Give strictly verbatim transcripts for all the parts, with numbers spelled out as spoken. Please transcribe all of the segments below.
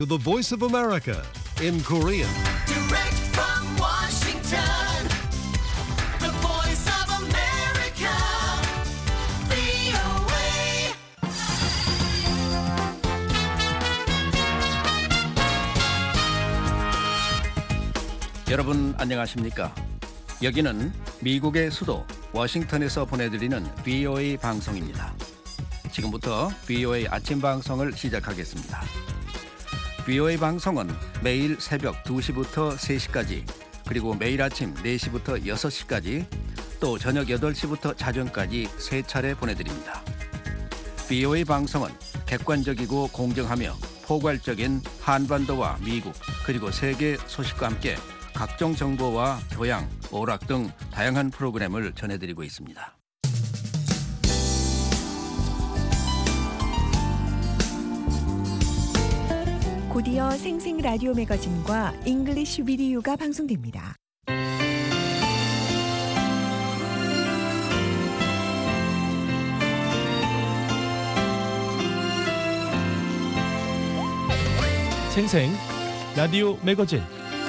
To the Voice of America in Korean. Direct from Washington, the voice of America, 브이오에이. 여러분 안녕하십니까? 여기는 미국의 수도 워싱턴에서 보내드리는 브이오에이 방송입니다. 지금부터 브이오에이 아침 방송을 시작하겠습니다. 브이오에이 방송은 매일 새벽 두 시부터 세 시까지, 그리고 매일 아침 네 시부터 여섯 시까지, 또 저녁 여덟 시부터 자정까지 세 차례 보내드립니다. 브이오에이 방송은 객관적이고 공정하며 포괄적인 한반도와 미국 그리고 세계 소식과 함께 각종 정보와 교양, 오락 등 다양한 프로그램을 전해드리고 있습니다. 곧이어 생생 라디오 매거진과 잉글리시 비디오가 방송됩니다. 생생 라디오 매거진.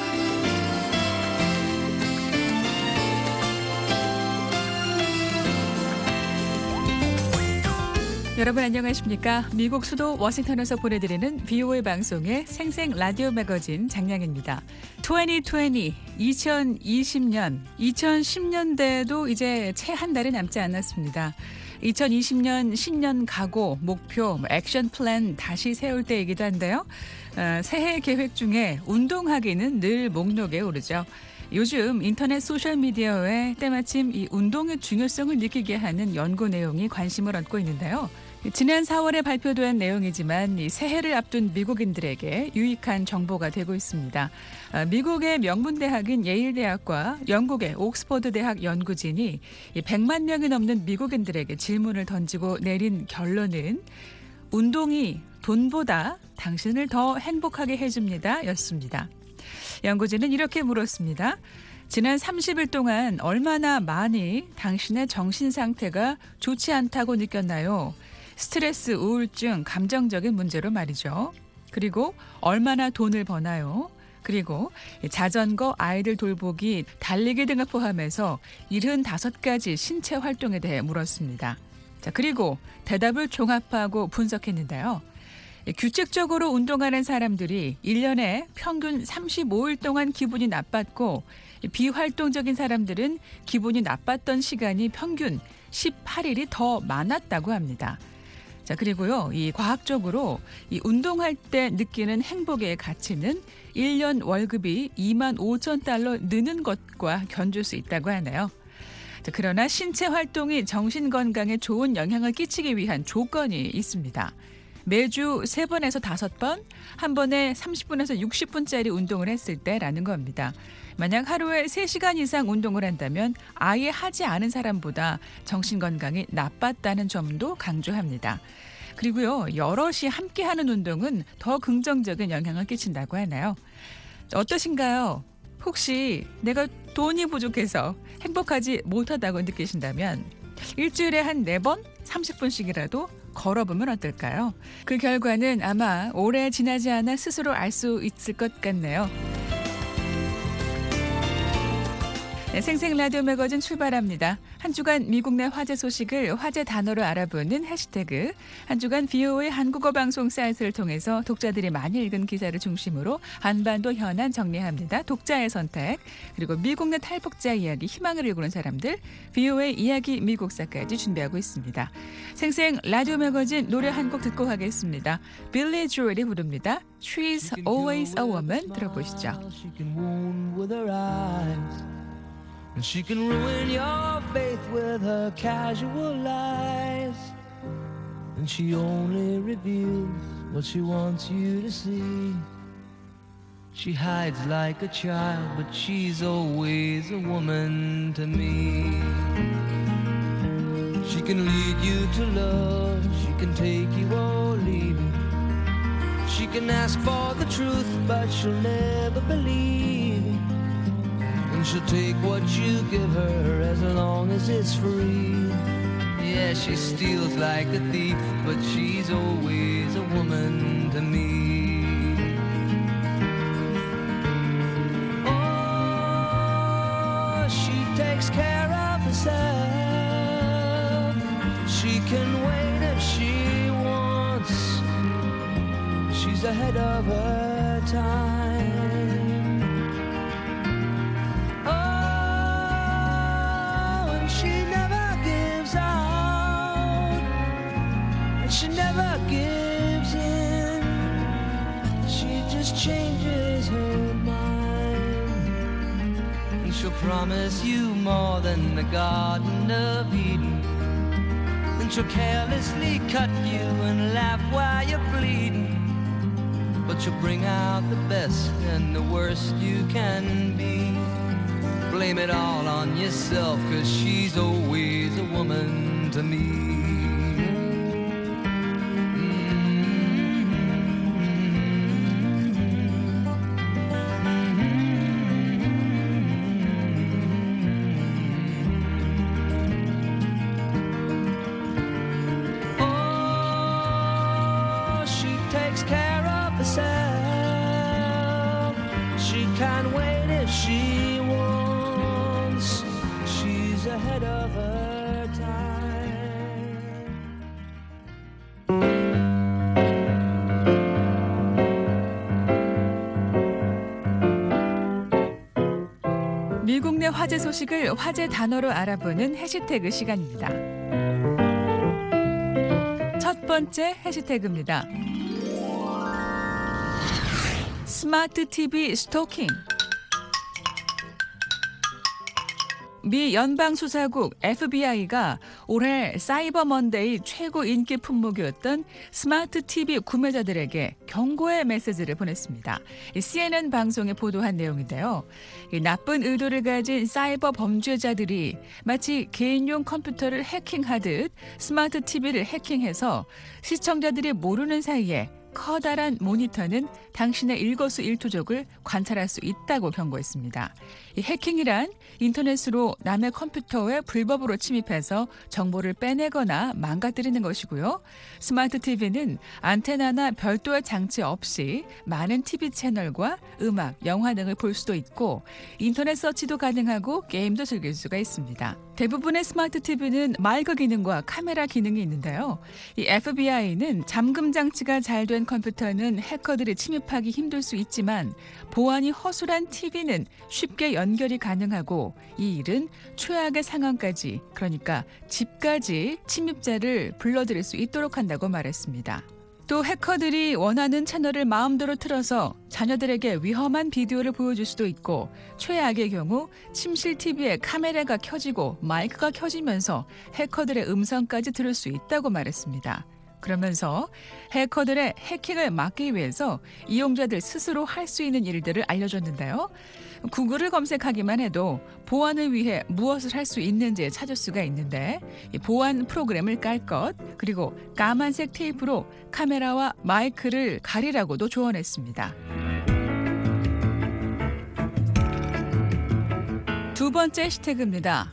여러분 안녕하십니까? 미국 수도 워싱턴에서 보내드리는 브이오에이 방송의 생생 라디오 매거진 장량입니다. 이천이십, 이천이십 년, 이천십 년대에도 이제 채 한 달이 남지 않았습니다. 이천이십 년 신년 각오, 목표, 액션 플랜 다시 세울 때이기도 한데요. 어, 새해 계획 중에 운동하기는 늘 목록에 오르죠. 요즘 인터넷 소셜미디어에 때마침 이 운동의 중요성을 느끼게 하는 연구 내용이 관심을 얻고 있는데요. 지난 사월에 발표된 내용이지만 이 새해를 앞둔 미국인들에게 유익한 정보가 되고 있습니다. 미국의 명문대학인 예일대학과 영국의 옥스퍼드대학 연구진이 백만 명이 넘는 미국인들에게 질문을 던지고 내린 결론은 운동이 돈보다 당신을 더 행복하게 해줍니다 였습니다. 연구진은 이렇게 물었습니다. 지난 삼십 일 동안 얼마나 많이 당신의 정신 상태가 좋지 않다고 느꼈나요? 스트레스, 우울증, 감정적인 문제로 말이죠. 그리고 얼마나 돈을 버나요? 그리고 자전거, 아이들 돌보기, 달리기 등을 포함해서 칠십오 가지 신체 활동에 대해 물었습니다. 자, 그리고 대답을 종합하고 분석했는데요. 규칙적으로 운동하는 사람들이 일 년에 평균 삼십오 일 동안 기분이 나빴고, 비활동적인 사람들은 기분이 나빴던 시간이 평균 십팔 일이 더 많았다고 합니다. 자, 그리고요, 이 과학적으로 이 운동할 때 느끼는 행복의 가치는 일 년 월급이 이만 오천 달러 느는 것과 견줄 수 있다고 하네요. 자, 그러나 신체 활동이 정신 건강에 좋은 영향을 끼치기 위한 조건이 있습니다. 매주 세 번에서 다섯 번, 한 번에 삼십 분에서 육십 분짜리 운동을 했을 때라는 겁니다. 만약 하루에 세 시간 이상 운동을 한다면 아예 하지 않은 사람보다 정신 건강이 나빴다는 점도 강조합니다. 그리고요, 여럿이 함께하는 운동은 더 긍정적인 영향을 끼친다고 하나요? 어떠신가요? 혹시 내가 돈이 부족해서 행복하지 못하다고 느끼신다면 일주일에 한 네 번, 삼십 분씩이라도 걸어보면 어떨까요? 그 결과는 아마 오래 지나지 않아 스스로 알 수 있을 것 같네요. 네, 생생 라디오 매거진 출발합니다. 한 주간 미국 내 화제 소식을 화제 단어로 알아보는 해시태그, 한 주간 브이오에이 한국어 방송 사이트를 통해서 독자들이 많이 읽은 기사를 중심으로 한반도 현안 정리합니다. 독자의 선택, 그리고 미국 내 탈북자 이야기, 희망을 일구는 사람들, 브이오에이 이야기 미국사까지 준비하고 있습니다. 생생 라디오 매거진 노래 한 곡 듣고 가겠습니다. 빌리 조엘이 부릅니다. She's always a woman. 들어보시죠. And she can ruin your faith with her casual lies. And she only reveals what she wants you to see. She hides like a child, but she's always a woman to me. She can lead you to love, she can take you or leave you. She can ask for the truth, but she'll never believe. And she'll take what you give her as long as it's free. Yeah, she steals like a thief, but she's always a woman to me. ahead of her time. Oh, and she never gives out, and she never gives in. She just changes her mind, and she'll promise you more than the Garden of Eden. Then she'll carelessly cut you and laugh while you're bleeding. But she'll bring out the best and the worst you can be. Blame it all on yourself, 'cause she's always a woman to me. She can wait if she wants. She's ahead of her time. 미국 내 화제 소식을 화제 단어로 알아보는 해시태그 시간입니다. 첫 번째 해시태그입니다. 스마트 티비 스토킹. 미 연방수사국 에프비아이가 올해 사이버 먼데이 최고 인기 품목이었던 스마트 티비 구매자들에게 경고의 메시지를 보냈습니다. 씨엔엔 방송에 보도한 내용인데요. 나쁜 의도를 가진 사이버 범죄자들이 마치 개인용 컴퓨터를 해킹하듯 스마트 티비를 해킹해서 시청자들이 모르는 사이에 커다란 모니터는 당신의 일거수일투족을 관찰할 수 있다고 경고했습니다. 이 해킹이란 인터넷으로 남의 컴퓨터에 불법으로 침입해서 정보를 빼내거나 망가뜨리는 것이고요. 스마트 티비는 안테나나 별도의 장치 없이 많은 티비 채널과 음악, 영화 등을 볼 수도 있고 인터넷 서치도 가능하고 게임도 즐길 수가 있습니다. 대부분의 스마트 티비는 마이크 기능과 카메라 기능이 있는데요. 이 에프비아이는 잠금 장치가 잘 된 컴퓨터는 해커들이 침입하기 힘들 수 있지만 보안이 허술한 티비는 쉽게 연결이 가능하고 이 일은 최악의 상황까지, 그러니까 집까지 침입자를 불러들일 수 있도록 한다고 말했습니다. 또 해커들이 원하는 채널을 마음대로 틀어서 자녀들에게 위험한 비디오를 보여줄 수도 있고 최악의 경우 침실 티비에 카메라가 켜지고 마이크가 켜지면서 해커들의 음성까지 들을 수 있다고 말했습니다. 그러면서 해커들의 해킹을 막기 위해서 이용자들 스스로 할 수 있는 일들을 알려줬는데요. 구글을 검색하기만 해도 보안을 위해 무엇을 할 수 있는지 찾을 수가 있는데 보안 프로그램을 깔 것, 그리고 까만색 테이프로 카메라와 마이크를 가리라고도 조언했습니다. 두 번째 해시태그입니다.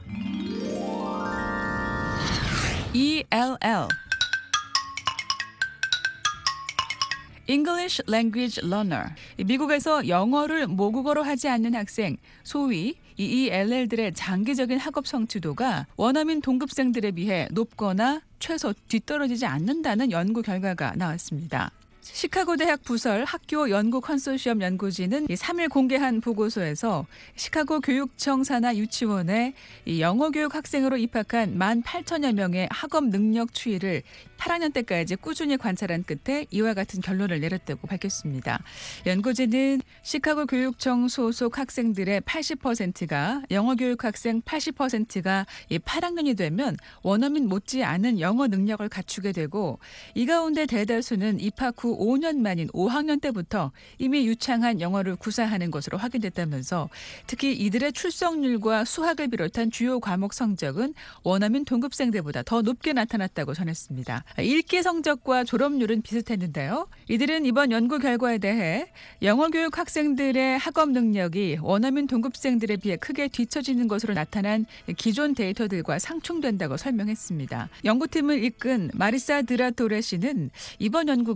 이엘엘 English Language Learner. 미국에서 영어를 모국어로 하지 않는 학생, 소위 이이엘엘들의 장기적인 학업 성취도가 원어민 동급생들에 비해 높거나 최소 뒤떨어지지 않는다는 연구 결과가 나왔습니다. 시카고 대학 부설 학교 연구 컨소시엄 연구진은 삼 일 공개한 보고서에서 시카고 교육청 산하 유치원에 영어 교육 학생으로 입학한 만 팔천여 명의 학업 능력 추이를 팔 학년 때까지 꾸준히 관찰한 끝에 이와 같은 결론을 내렸다고 밝혔습니다. 연구진은 시카고 교육청 소속 학생들의 팔십 퍼센트가 영어 교육 학생 팔십 퍼센트가 팔 학년이 되면 원어민 못지않은 영어 능력을 갖추게 되고 이 가운데 대다수는 입학 후 오 년 만인 오 학년 때부터 이미 유창한 영어를 구사하는 것으로 확인됐다면서 특히 이들의 출석률과 수학을 비롯한 주요 과목 성적은 원어민 동급생들보다 더 높게 나타났다고 전했습니다. 읽기 성적과 졸업률은 비슷했는데요. 이들은 이번 연구 결과에 대해 영어 교육 학생들의 학업 능력이 원어민 동급생들에 비해 크게 뒤처지는 것으로 나타난 기존 데이터들과 상충된다고 설명했습니다. 연구팀을 이끈 마리사 드라토레 씨는 이번 연구가 가장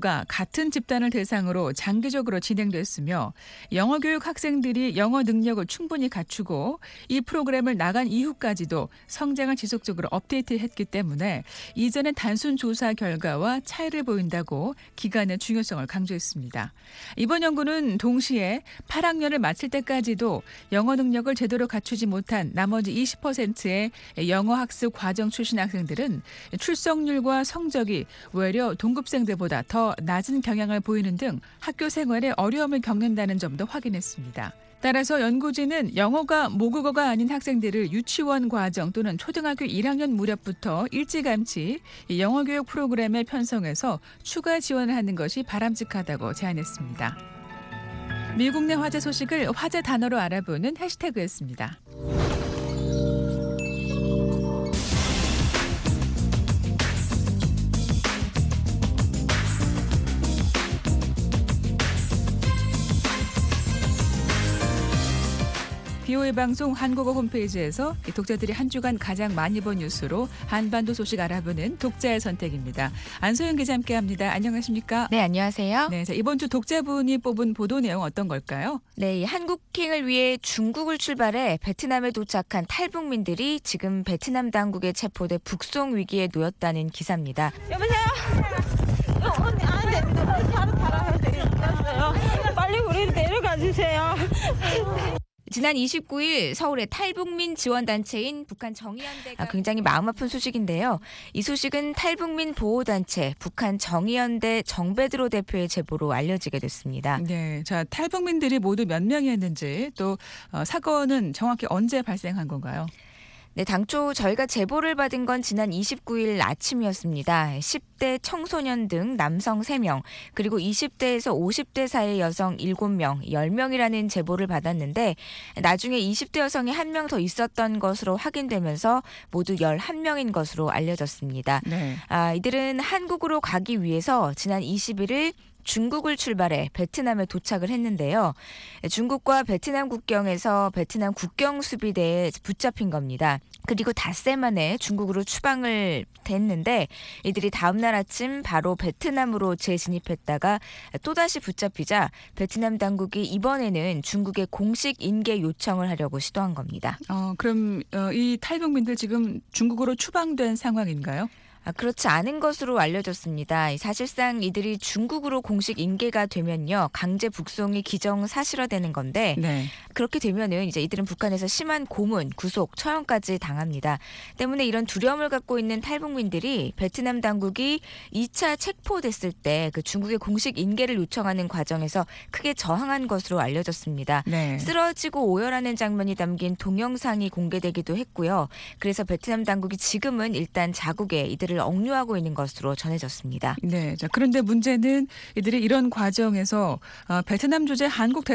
같은 집단을 대상으로 장기적으로 진행됐으며 영어 교육 학생들이 영어 능력을 충분히 갖추고 이 프로그램을 나간 이후까지도 성장을 지속적으로 업데이트했기 때문에 이전의 단순 조사 결과와 차이를 보인다고 기간의 중요성을 강조했습니다. 이번 연구는 동시에 팔 학년을 마칠 때까지도 영어 능력을 제대로 갖추지 못한 나머지 이십 퍼센트의 영어 학습 과정 출신 학생들은 출석률과 성적이 외려 동급생들보다 더 낮은 경향을 보이는 등 학교 생활에 어려움을 겪는다는 점도 확인했습니다. 따라서 연구진은 영어가 모국어가 아닌 학생들을 유치원 과정 또는 초등학교 일 학년 무렵부터 일찌감치 영어 교육 프로그램에 편성해서 추가 지원을 하는 것이 바람직하다고 제안했습니다. 미국 내 화제 소식을 화제 단어로 알아보는 해시태그였습니다. 비오에이 방송 한국어 홈페이지에서 독자들이 한 주간 가장 많이 본 뉴스로 한반도 소식 알아보는 독자의 선택입니다. 안소영 기자 함께합니다. 안녕하십니까? 네, 안녕하세요. 네, 자, 이번 주 독자분이 뽑은 보도 내용 어떤 걸까요? 네, 이 한국행을 위해 중국을 출발해 베트남에 도착한 탈북민들이 지금 베트남 당국에 체포돼 북송 위기에 놓였다는 기사입니다. 여보세요? 어, 언니 안 됩니다. 바로 달아야 되겠어요. 빨리 우리 내려가 주세요. 지난 이십구 일 서울의 탈북민 지원단체인 북한 정의연대가 아, 굉장히 마음 아픈 소식인데요. 이 소식은 탈북민 보호단체 북한 정의연대 정베드로 대표의 제보로 알려지게 됐습니다. 네, 자 탈북민들이 모두 몇 명이었는지 또 어, 사건은 정확히 언제 발생한 건가요? 네, 당초 저희가 제보를 받은 건 지난 이십구 일 아침이었습니다. 십 대 청소년 등 남성 세 명, 그리고 이십 대에서 오십 대 사이 여성 일곱 명, 열 명이라는 제보를 받았는데 나중에 이십 대 여성이 한 명 더 있었던 것으로 확인되면서 모두 열한 명인 것으로 알려졌습니다. 네. 아, 이들은 한국으로 가기 위해서 지난 이십일 일 중국을 출발해 베트남에 도착을 했는데요. 중국과 베트남 국경에서 베트남 국경수비대에 붙잡힌 겁니다. 그리고 닷새 만에 중국으로 추방을 됐는데 이들이 다음날 아침 바로 베트남으로 재진입했다가 또다시 붙잡히자 베트남 당국이 이번에는 중국에 공식 인계 요청을 하려고 시도한 겁니다. 어, 그럼 어, 이 탈북민들 지금 중국으로 추방된 상황인가요? 아, 그렇지 않은 것으로 알려졌습니다. 사실상 이들이 중국으로 공식 인계가 되면요, 강제 북송이 기정사실화되는 건데 네. 그렇게 되면은 이제 이들은 북한에서 심한 고문, 구속, 처형까지 당합니다. 때문에 이런 두려움을 갖고 있는 탈북민들이 베트남 당국이 이 차 체포됐을 때 그 중국의 공식 인계를 요청하는 과정에서 크게 저항한 것으로 알려졌습니다. 네. 쓰러지고 오열하는 장면이 담긴 동영상이 공개되기도 했고요. 그래서 베트남 당국이 지금은 일단 자국에 이들을 억류하고 있는 것으로 전해졌습니다. 네, 자 그런데 문제는 이들이 이런 과정에서 어, 베트남 주재 한국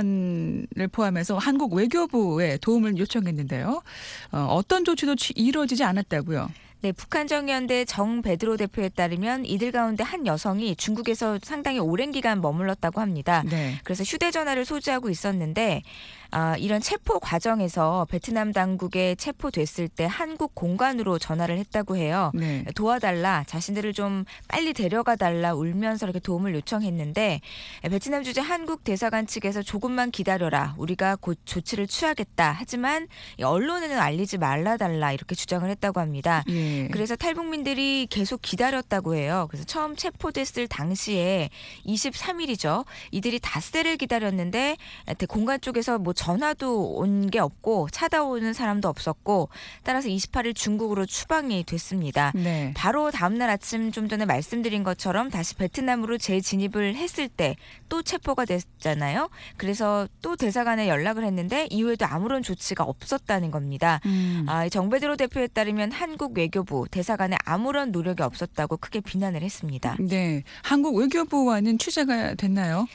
대사관을 포함해서 한국 외교부에 도움을 요청했는데요. 어, 어떤 조치도 취, 이루어지지 않았다고요? 네, 북한 정의연대 정베드로 대표에 따르면 이들 가운데 한 여성이 중국에서 상당히 오랜 기간 머물렀다고 합니다. 네. 그래서 휴대전화를 소지하고 있었는데 아, 이런 체포 과정에서 베트남 당국에 체포됐을 때 한국 공관으로 전화를 했다고 해요. 네. 도와달라, 자신들을 좀 빨리 데려가달라 울면서 이렇게 도움을 요청했는데 베트남 주재 한국 대사관 측에서 조금만 기다려라, 우리가 곧 조치를 취하겠다, 하지만 언론에는 알리지 말라달라 이렇게 주장을 했다고 합니다. 예. 그래서 탈북민들이 계속 기다렸다고 해요. 그래서 처음 체포됐을 당시에 이십삼 일이죠. 이들이 닷새를 기다렸는데 공관 쪽에서 뭐 전화도 온 게 없고 찾아오는 사람도 없었고 따라서 이십팔 일 중국으로 추방이 됐습니다. 네. 바로 다음날 아침 좀 전에 말씀드린 것처럼 다시 베트남으로 재진입을 했을 때 또 체포가 됐잖아요. 그래서 또 대사관에 연락을 했는데 이후에도 아무런 조치가 없었다는 겁니다. 음. 아, 정베드로 대표에 따르면 한국 외교부 대사관에 아무런 노력이 없었다고 크게 비난을 했습니다. 네, 한국 외교부와는 취재가 됐나요?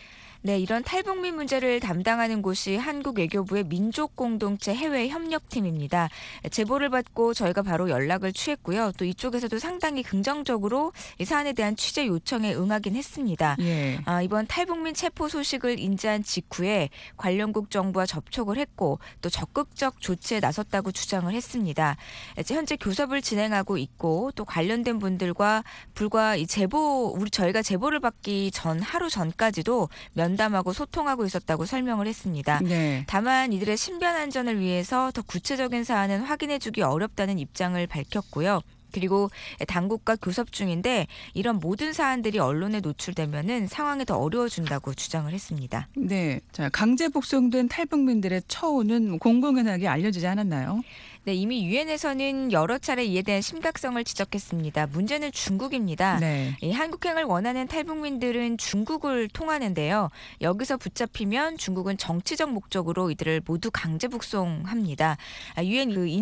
네, 이런 탈북민 문제를 담당하는 곳이 한국 외교부의 민족공동체 해외협력팀입니다. 제보를 받고 저희가 바로 연락을 취했고요. 또 이쪽에서도 상당히 긍정적으로 이 사안에 대한 취재 요청에 응하긴 했습니다. 예. 아, 이번 탈북민 체포 소식을 인지한 직후에 관련국 정부와 접촉을 했고 또 적극적 조치에 나섰다고 주장을 했습니다. 현재 교섭을 진행하고 있고 또 관련된 분들과 불과 이 제보 우리 저희가 제보를 받기 전 하루 전까지도 면담하고 소통하고 있었다고 설명을 했습니다. 네. 다만 이들의 신변 안전을 위해서 더 구체적인 사안은 확인해주기 어렵다는 입장을 밝혔고요. 그리고 당국과 교섭 중인데 이런 모든 사안들이 언론에 노출되면은 상황이 더 어려워진다고 주장을 했습니다. 네. 자, 강제 북송된 탈북민들의 처우는 공공연하게 알려지지 않았나요? 네, 이미 유엔에서는 여러 차례 이에 대한 심각성을 지적했습니다. 문제는 중국입니다. 네. 이 한국행을 원하는 탈북민들은 중국을 통하는데요. 여기서 붙잡히면 중국은 정치적 목적으로 이들을 모두 강제 북송합니다. 유엔 그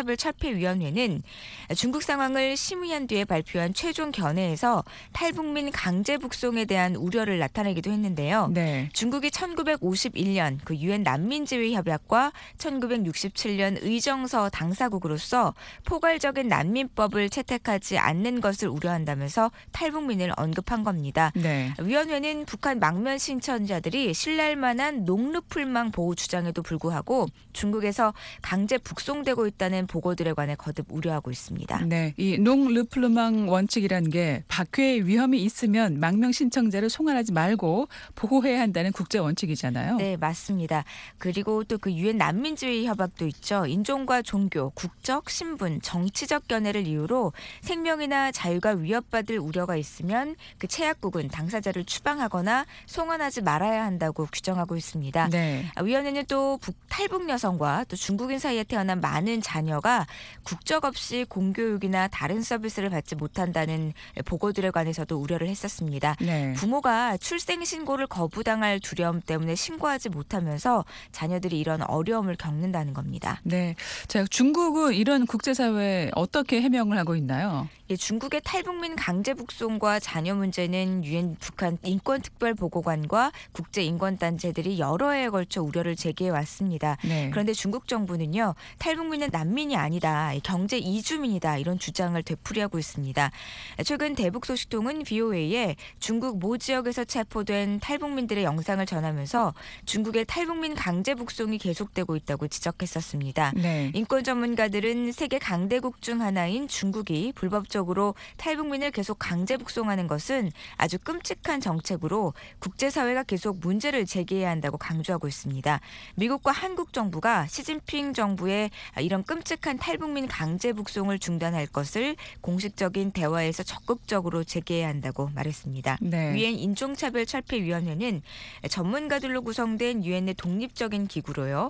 인종차별철폐위원회는 중국 상황을 심의한 뒤에 발표한 최종 견해에서 탈북민 강제 북송에 대한 우려를 나타내기도 했는데요. 네. 중국이 천구백오십일 년 그 유엔 난민지휘협약과 천구백육십칠 년 의정서 당사국으로서 포괄적인 난민법을 채택하지 않는 것을 우려한다면서 탈북민을 언급한 겁니다. 네. 위원회는 북한 망면 신천자들이 신뢰할 만한 농르풀망 보호 주장에도 불구하고 중국에서 강제 북송되고 있다는 보고들에 관해 거듭 우려하고 있습니다. 네. 이 농르플루망 원칙이라는 게 박해의 위험이 있으면 망명 신청자를 송환하지 말고 보호해야 한다는 국제 원칙이잖아요. 네, 맞습니다. 그리고 또 그 유엔 난민지휘 협약도 있죠. 인종과 종교, 국적, 신분, 정치적 견해를 이유로 생명이나 자유가 위협받을 우려가 있으면 그 채약국은 당사자를 추방하거나 송환하지 말아야 한다고 규정하고 있습니다. 네. 위원회는 또 북, 탈북 여성과 또 중국인 사이에 태어난 많은 자녀가 국적 없이 공교육이나 다른 서비스를 받지 못한다는 보고들에 관해서도 우려를 했었습니다. 네. 부모가 출생 신고를 거부당할 두려움 때문에 신고하지 못하면서 자녀들이 이런 어려움을 겪는다는 겁니다. 네. 자, 중국은 이런 국제사회에 어떻게 해명을 하고 있나요? 예, 중국의 탈북민 강제 북송과 자녀 문제는 유엔 북한 인권특별보고관과 국제인권단체들이 여러 해에 걸쳐 우려를 제기해 왔습니다. 네. 그런데 중국 정부는요, 탈북민은 난민이 아니다, 경제 이주민이다 이런 주장을 되풀이하고 있습니다. 최근 대북소식통은 브이오에이에 중국 모 지역에서 체포된 탈북민들의 영상을 전하면서 중국의 탈북민 강제 북송이 계속되고 있다고 지적했었습니다. 네. 인권 전문가들은 세계 강대국 중 하나인 중국이 불법적으로 탈북민을 계속 강제 북송하는 것은 아주 끔찍한 정책으로 국제사회가 계속 문제를 제기해야 한다고 강조하고 있습니다. 미국과 한국 정부가 시진핑 정부의 이런 끔찍한 탈북민 강제 북송을 중단할 것을 공식적인 대화에서 적극적으로 제기해야 한다고 말했습니다. 네. 유엔 인종차별철폐위원회는 전문가들로 구성된 유엔의 독립적인 기구로요.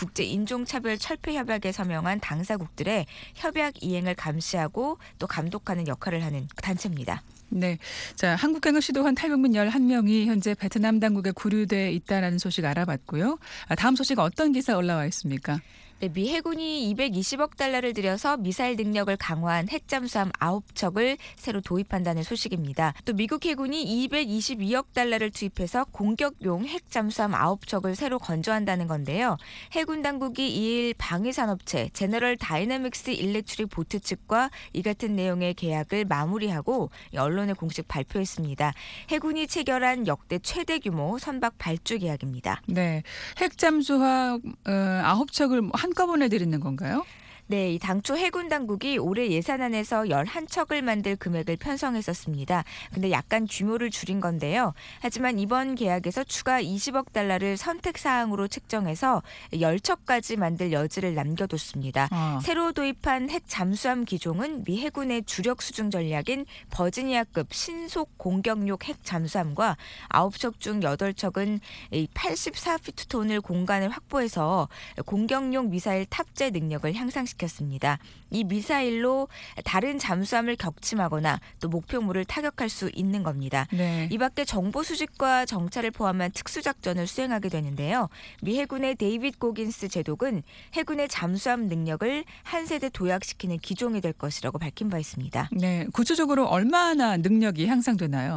국제인종차별철폐협약에 서명한 당사국들의 협약 이행을 감시하고 또 감독하는 역할을 하는 단체입니다. 네. 자, 한국행을 시도한 탈북민 열한 명이 현재 베트남 당국에 구류돼 있다는 소식 알아봤고요. 아, 다음 소식 어떤 기사 올라와 있습니까? 네, 미 해군이 이백이십억 달러를 들여서 미사일 능력을 강화한 핵잠수함 아홉 척을 새로 도입한다는 소식입니다. 또 미국 해군이 이백이십이억 달러를 투입해서 공격용 핵잠수함 아홉 척을 새로 건조한다는 건데요. 해군 당국이 이일 방위산업체 제너럴 다이내믹스 일렉트릭 보트 측과 이 같은 내용의 계약을 마무리하고 언론에 공식 발표했습니다. 해군이 체결한 역대 최대 규모 선박 발주 계약입니다. 네. 핵잠수함 어, 아홉 척을 한꺼번에 드리는 건가요? 네, 이 당초 해군 당국이 올해 예산안에서 열한 척을 만들 금액을 편성했었습니다. 근데 약간 규모를 줄인 건데요. 하지만 이번 계약에서 추가 이십억 달러를 선택 사항으로 책정해서 십 척까지 만들 여지를 남겨뒀습니다. 아. 새로 도입한 핵 잠수함 기종은 미 해군의 주력 수중 전략인 버지니아급 신속 공격용 핵 잠수함과 아홉 척 중 여덟 척은 팔십사 피트톤을 공간을 확보해서 공격용 미사일 탑재 능력을 향상시켰습니다. 습니다. 이 미사일로 다른 잠수함을 격침하거나 또 목표물을 타격할 수 있는 겁니다. 네. 이 밖에 정보 수집과 정찰을 포함한 특수작전을 수행하게 되는데요. 미 해군의 데이빗 고긴스 제독은 해군의 잠수함 능력을 한 세대 도약시키는 기종이 될 것이라고 밝힌 바 있습니다. 네. 구체적으로 얼마나 능력이 향상되나요?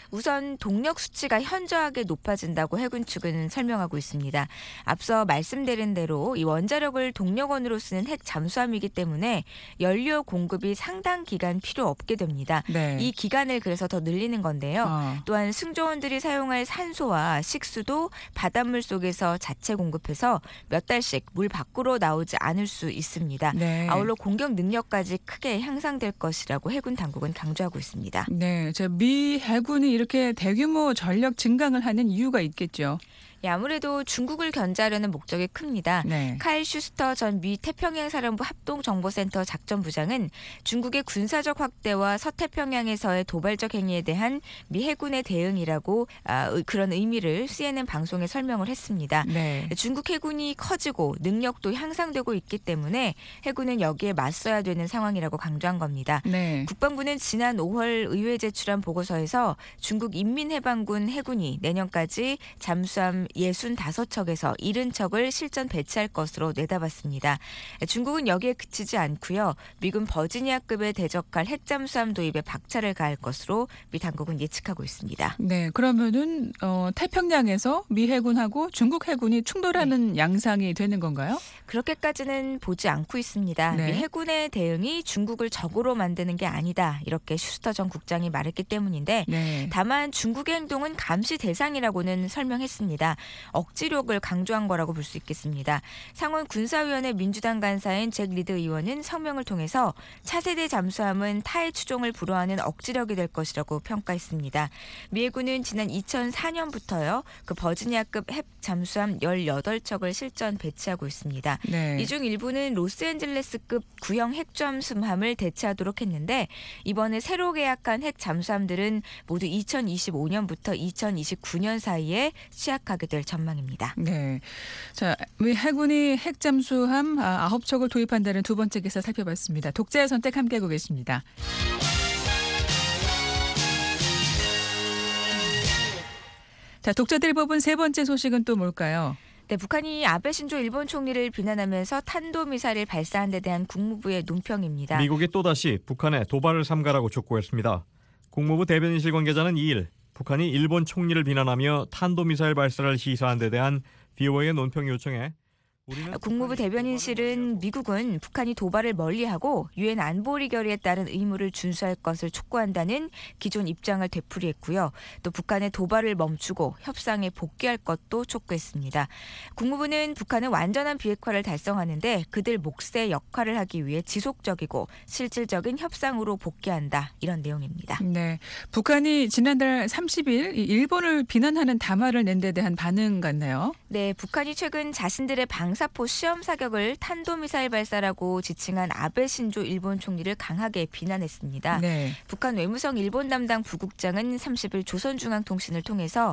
우선 동력 수치가 현저하게 높아진다고 해군 측은 설명하고 있습니다. 앞서 말씀드린 대로 이 원자력을 동력원으로 쓰는 핵 잠수함이기 때문에 연료 공급이 상당 기간 필요 없게 됩니다. 네. 이 기간을 그래서 더 늘리는 건데요. 어. 또한 승조원들이 사용할 산소와 식수도 바닷물 속에서 자체 공급해서 몇 달씩 물 밖으로 나오지 않을 수 있습니다. 네. 아울러 공격 능력까지 크게 향상될 것이라고 해군 당국은 강조하고 있습니다. 네, 저 미 해군이 이렇게 대규모 전력 증강을 하는 이유가 있겠죠. 예, 아무래도 중국을 견제하려는 목적이 큽니다. 네. 칼 슈스터 전 미 태평양 사령부 합동정보센터 작전부장은 중국의 군사적 확대와 서태평양에서의 도발적 행위에 대한 미 해군의 대응이라고 아, 그런 의미를 씨엔엔 방송에 설명을 했습니다. 네. 중국 해군이 커지고 능력도 향상되고 있기 때문에 해군은 여기에 맞서야 되는 상황이라고 강조한 겁니다. 네. 국방부는 지난 오월 의회에 제출한 보고서에서 중국 인민해방군 해군이 내년까지 잠수함 육십오 척에서 칠십 척을 실전 배치할 것으로 내다봤습니다. 중국은 여기에 그치지 않고요. 미군 버지니아급에 대적할 핵잠수함 도입에 박차를 가할 것으로 미 당국은 예측하고 있습니다. 네, 그러면은 어, 태평양에서 미 해군하고 중국 해군이 충돌하는 네. 양상이 되는 건가요? 그렇게까지는 보지 않고 있습니다. 네. 미 해군의 대응이 중국을 적으로 만드는 게 아니다. 이렇게 슈스터 전 국장이 말했기 때문인데 네. 다만 중국의 행동은 감시 대상이라고는 설명했습니다. 억지력을 강조한 거라고 볼 수 있겠습니다. 상원 군사위원회 민주당 간사인 잭 리드 의원은 성명을 통해서 차세대 잠수함은 타의 추종을 불허하는 억지력이 될 것이라고 평가했습니다. 미 해군은 지난 이천사 년부터요. 그 버지니아급 핵 잠수함 십팔 척을 실전 배치하고 있습니다. 네. 이 중 일부는 로스앤젤레스급 구형 핵잠수함을 대체하도록 했는데 이번에 새로 계약한 핵 잠수함들은 모두 이천이십오 년부터 이천이십구 년 사이에 취약하게 될 전망입니다. 네, 자, 미 해군이 핵잠수함 아홉 척을 도입한다는 두 번째 기사 살펴봤습니다. 독자의 선택 함께하고 계십니다. 자, 독자들이 뽑은 세 번째 소식은 또 뭘까요? 네, 북한이 아베 신조 일본 총리를 비난하면서 탄도미사일을 발사한 데 대한 국무부의 논평입니다. 미국이 또다시 북한에 도발을 삼가라고 촉구했습니다. 국무부 대변인실 관계자는 이 일 북한이 일본 총리를 비난하며 탄도미사일 발사를 시사한 데 대한 비오에이의 논평 요청에 국무부 대변인실은 미국은 북한이 도발을 멀리하고 유엔 안보리 결의에 따른 의무를 준수할 것을 촉구한다는 기존 입장을 되풀이했고요. 또 북한의 도발을 멈추고 협상에 복귀할 것도 촉구했습니다. 국무부는 북한은 완전한 비핵화를 달성하는데 그들 몫의 역할을 하기 위해 지속적이고 실질적인 협상으로 복귀한다. 이런 내용입니다. 네, 북한이 지난달 삼십 일 일본을 비난하는 담화를 낸 데 대한 반응 같나요? 네, 북한이 최근 자신들의 방사포 시험 사격을 탄도미사일 발사라고 지칭한 아베 신조 일본 총리를 강하게 비난했습니다. 네. 북한 외무성 일본 담당 부국장은 삼십 일 조선중앙통신을 통해서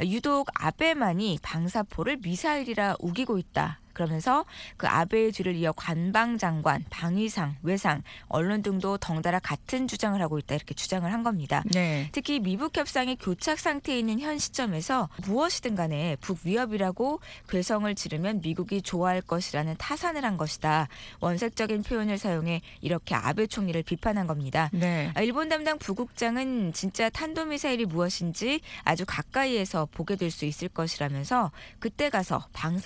유독 아베만이 방사포를 미사일이라 우기고 있다. 그러면서 그 아베의 뒤를 이어 관방장관, 방위상, 외상, 언론 등도 덩달아 같은 주장을 하고 있다 이렇게 주장을 한 겁니다. 네. 특히 미북 협상이 교착 상태에 있는 현 시점에서 무엇이든 간에 북위협이라고 괴성을 지르면 미국이 좋아할 것이라는 타산을 한 것이다. 원색적인 표현을 사용해 이렇게 아베 총리를 비판한 겁니다. 네. 일본 담당 부국장은 진짜 탄도미사일이 무엇인지 아주 가까이에서 보게 될 수 있을 것이라면서 그때 가서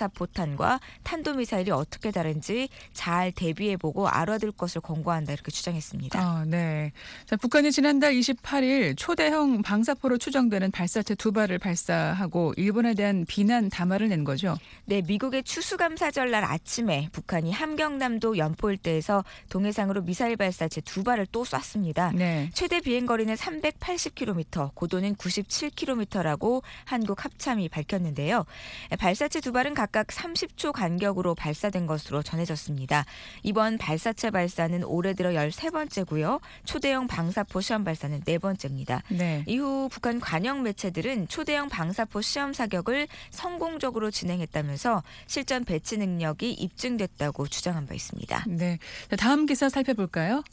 방사포탄과 탄도미사일이 어떻게 다른지 잘 대비해보고 알아둘 것을 권고한다 이렇게 주장했습니다. 아, 네. 자, 북한이 지난달 이십팔 일 초대형 방사포로 추정되는 발사체 두 발을 발사하고 일본에 대한 비난 담화를 낸 거죠? 네, 미국의 추수감사절 날 아침에 북한이 함경남도 연포 일대에서 동해상으로 미사일 발사체 두 발을 또 쐈습니다. 네. 최대 비행거리는 삼백팔십 킬로미터, 고도는 구십칠 킬로미터라고 한국 합참이 밝혔는데요. 발사체 두 발은 각각 삼십 초 간격으로 발사된 것으로 전해졌습니다. 이번 발사체 발사는 올해 들어 열세 번째고요. 초대형 방사포 시험 발사는 네 번째입니다. 네. 이후 북한 관영 매체들은 초대형 방사포 시험 사격을 성공적으로 진행했다면서 실전 배치 능력이 입증됐다고 주장한 바 있습니다. 네. 자, 다음 기사 살펴볼까요?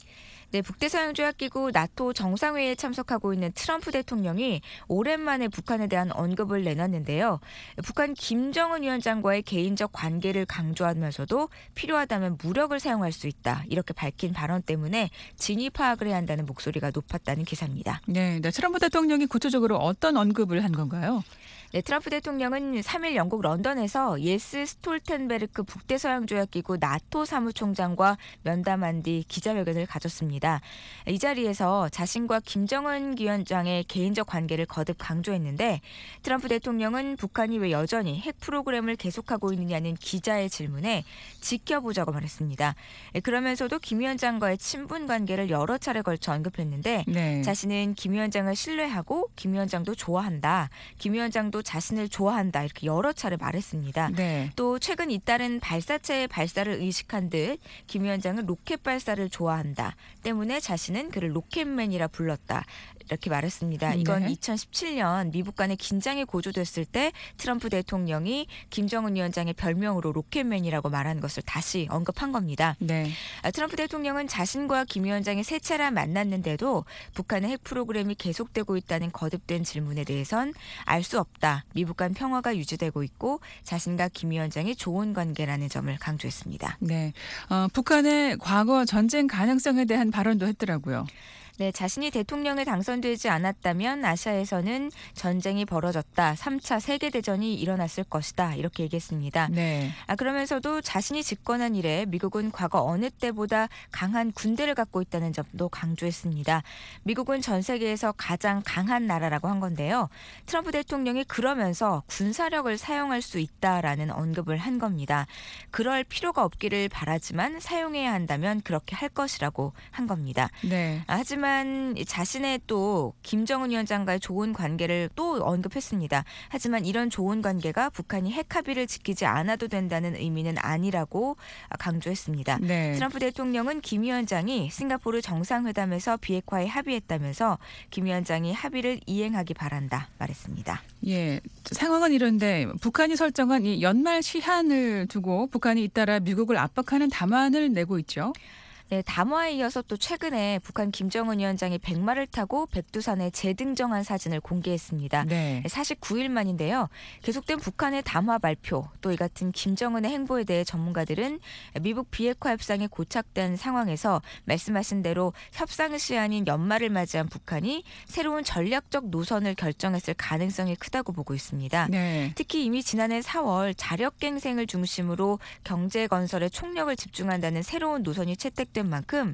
네, 북대서양조약기구 나토 정상회의에 참석하고 있는 트럼프 대통령이 오랜만에 북한에 대한 언급을 내놨는데요. 북한 김정은 위원장과의 개인적 관계를 강조하면서도 필요하다면 무력을 사용할 수 있다. 이렇게 밝힌 발언 때문에 진위 파악을 해야 한다는 목소리가 높았다는 기사입니다. 네, 네, 트럼프 대통령이 구체적으로 어떤 언급을 한 건가요? 네, 트럼프 대통령은 삼 일 영국 런던에서 예스 스톨텐베르크 북대서양조약기구 나토 사무총장과 면담한 뒤 기자회견을 가졌습니다. 이 자리에서 자신과 김정은 위원장의 개인적 관계를 거듭 강조했는데 트럼프 대통령은 북한이 왜 여전히 핵 프로그램을 계속하고 있느냐는 기자의 질문에 지켜보자고 말했습니다. 그러면서도 김 위원장과의 친분 관계를 여러 차례 걸쳐 언급했는데 네. 자신은 김 위원장을 신뢰하고 김 위원장도 좋아한다. 김 위원장도 자신을 좋아한다. 이렇게 여러 차례 말했습니다. 네. 또 최근 잇따른 발사체의 발사를 의식한 듯 김 위원장은 로켓 발사를 좋아한다. 때문에 자신은 그를 로켓맨이라 불렀다. 이렇게 말했습니다. 이건 네. 이천십칠 년 미국 간의 긴장이 고조됐을 때 트럼프 대통령이 김정은 위원장의 별명으로 로켓맨이라고 말한 것을 다시 언급한 겁니다. 네. 트럼프 대통령은 자신과 김 위원장이 세 차례 만났는데도 북한의 핵 프로그램이 계속되고 있다는 거듭된 질문에 대해선 알 수 없다. 미국 간 평화가 유지되고 있고 자신과 김 위원장이 좋은 관계라는 점을 강조했습니다. 네. 어, 북한의 과거 전쟁 가능성에 대한 발언도 했더라고요. 네, 자신이 대통령에 당선되지 않았다면 아시아에서는 전쟁이 벌어졌다. 삼 차 세계대전이 일어났을 것이다. 이렇게 얘기했습니다. 네. 아, 그러면서도 자신이 집권한 이래 미국은 과거 어느 때보다 강한 군대를 갖고 있다는 점도 강조했습니다. 미국은 전 세계에서 가장 강한 나라라고 한 건데요. 트럼프 대통령이 그러면서 군사력을 사용할 수 있다라는 언급을 한 겁니다. 그럴 필요가 없기를 바라지만 사용해야 한다면 그렇게 할 것이라고 한 겁니다. 네. 아, 하지만 자신의 또 김정은 위원장과의 좋은 관계를 또 언급했습니다. 하지만 이런 좋은 관계가 북한이 핵 합의를 지키지 않아도 된다는 의미는 아니라고 강조했습니다. 네. 트럼프 대통령은 김 위원장이 싱가포르 정상회담에서 비핵화에 합의했다면서 김 위원장이 합의를 이행하기 바란다 말했습니다. 예, 상황은 이런데 북한이 설정한 이 연말 시한을 두고 북한이 잇따라 미국을 압박하는 담화를 내고 있죠. 네, 담화에 이어서 또 최근에 북한 김정은 위원장이 백마를 타고 백두산에 재등정한 사진을 공개했습니다. 네. 사십구 일 만인데요. 계속된 북한의 담화 발표, 또 이 같은 김정은의 행보에 대해 전문가들은 미국 비핵화 협상이 고착된 상황에서 말씀하신 대로 협상 시한인 연말을 맞이한 북한이 새로운 전략적 노선을 결정했을 가능성이 크다고 보고 있습니다. 네. 특히 이미 지난해 사월 자력갱생을 중심으로 경제 건설에 총력을 집중한다는 새로운 노선이 채택된 만큼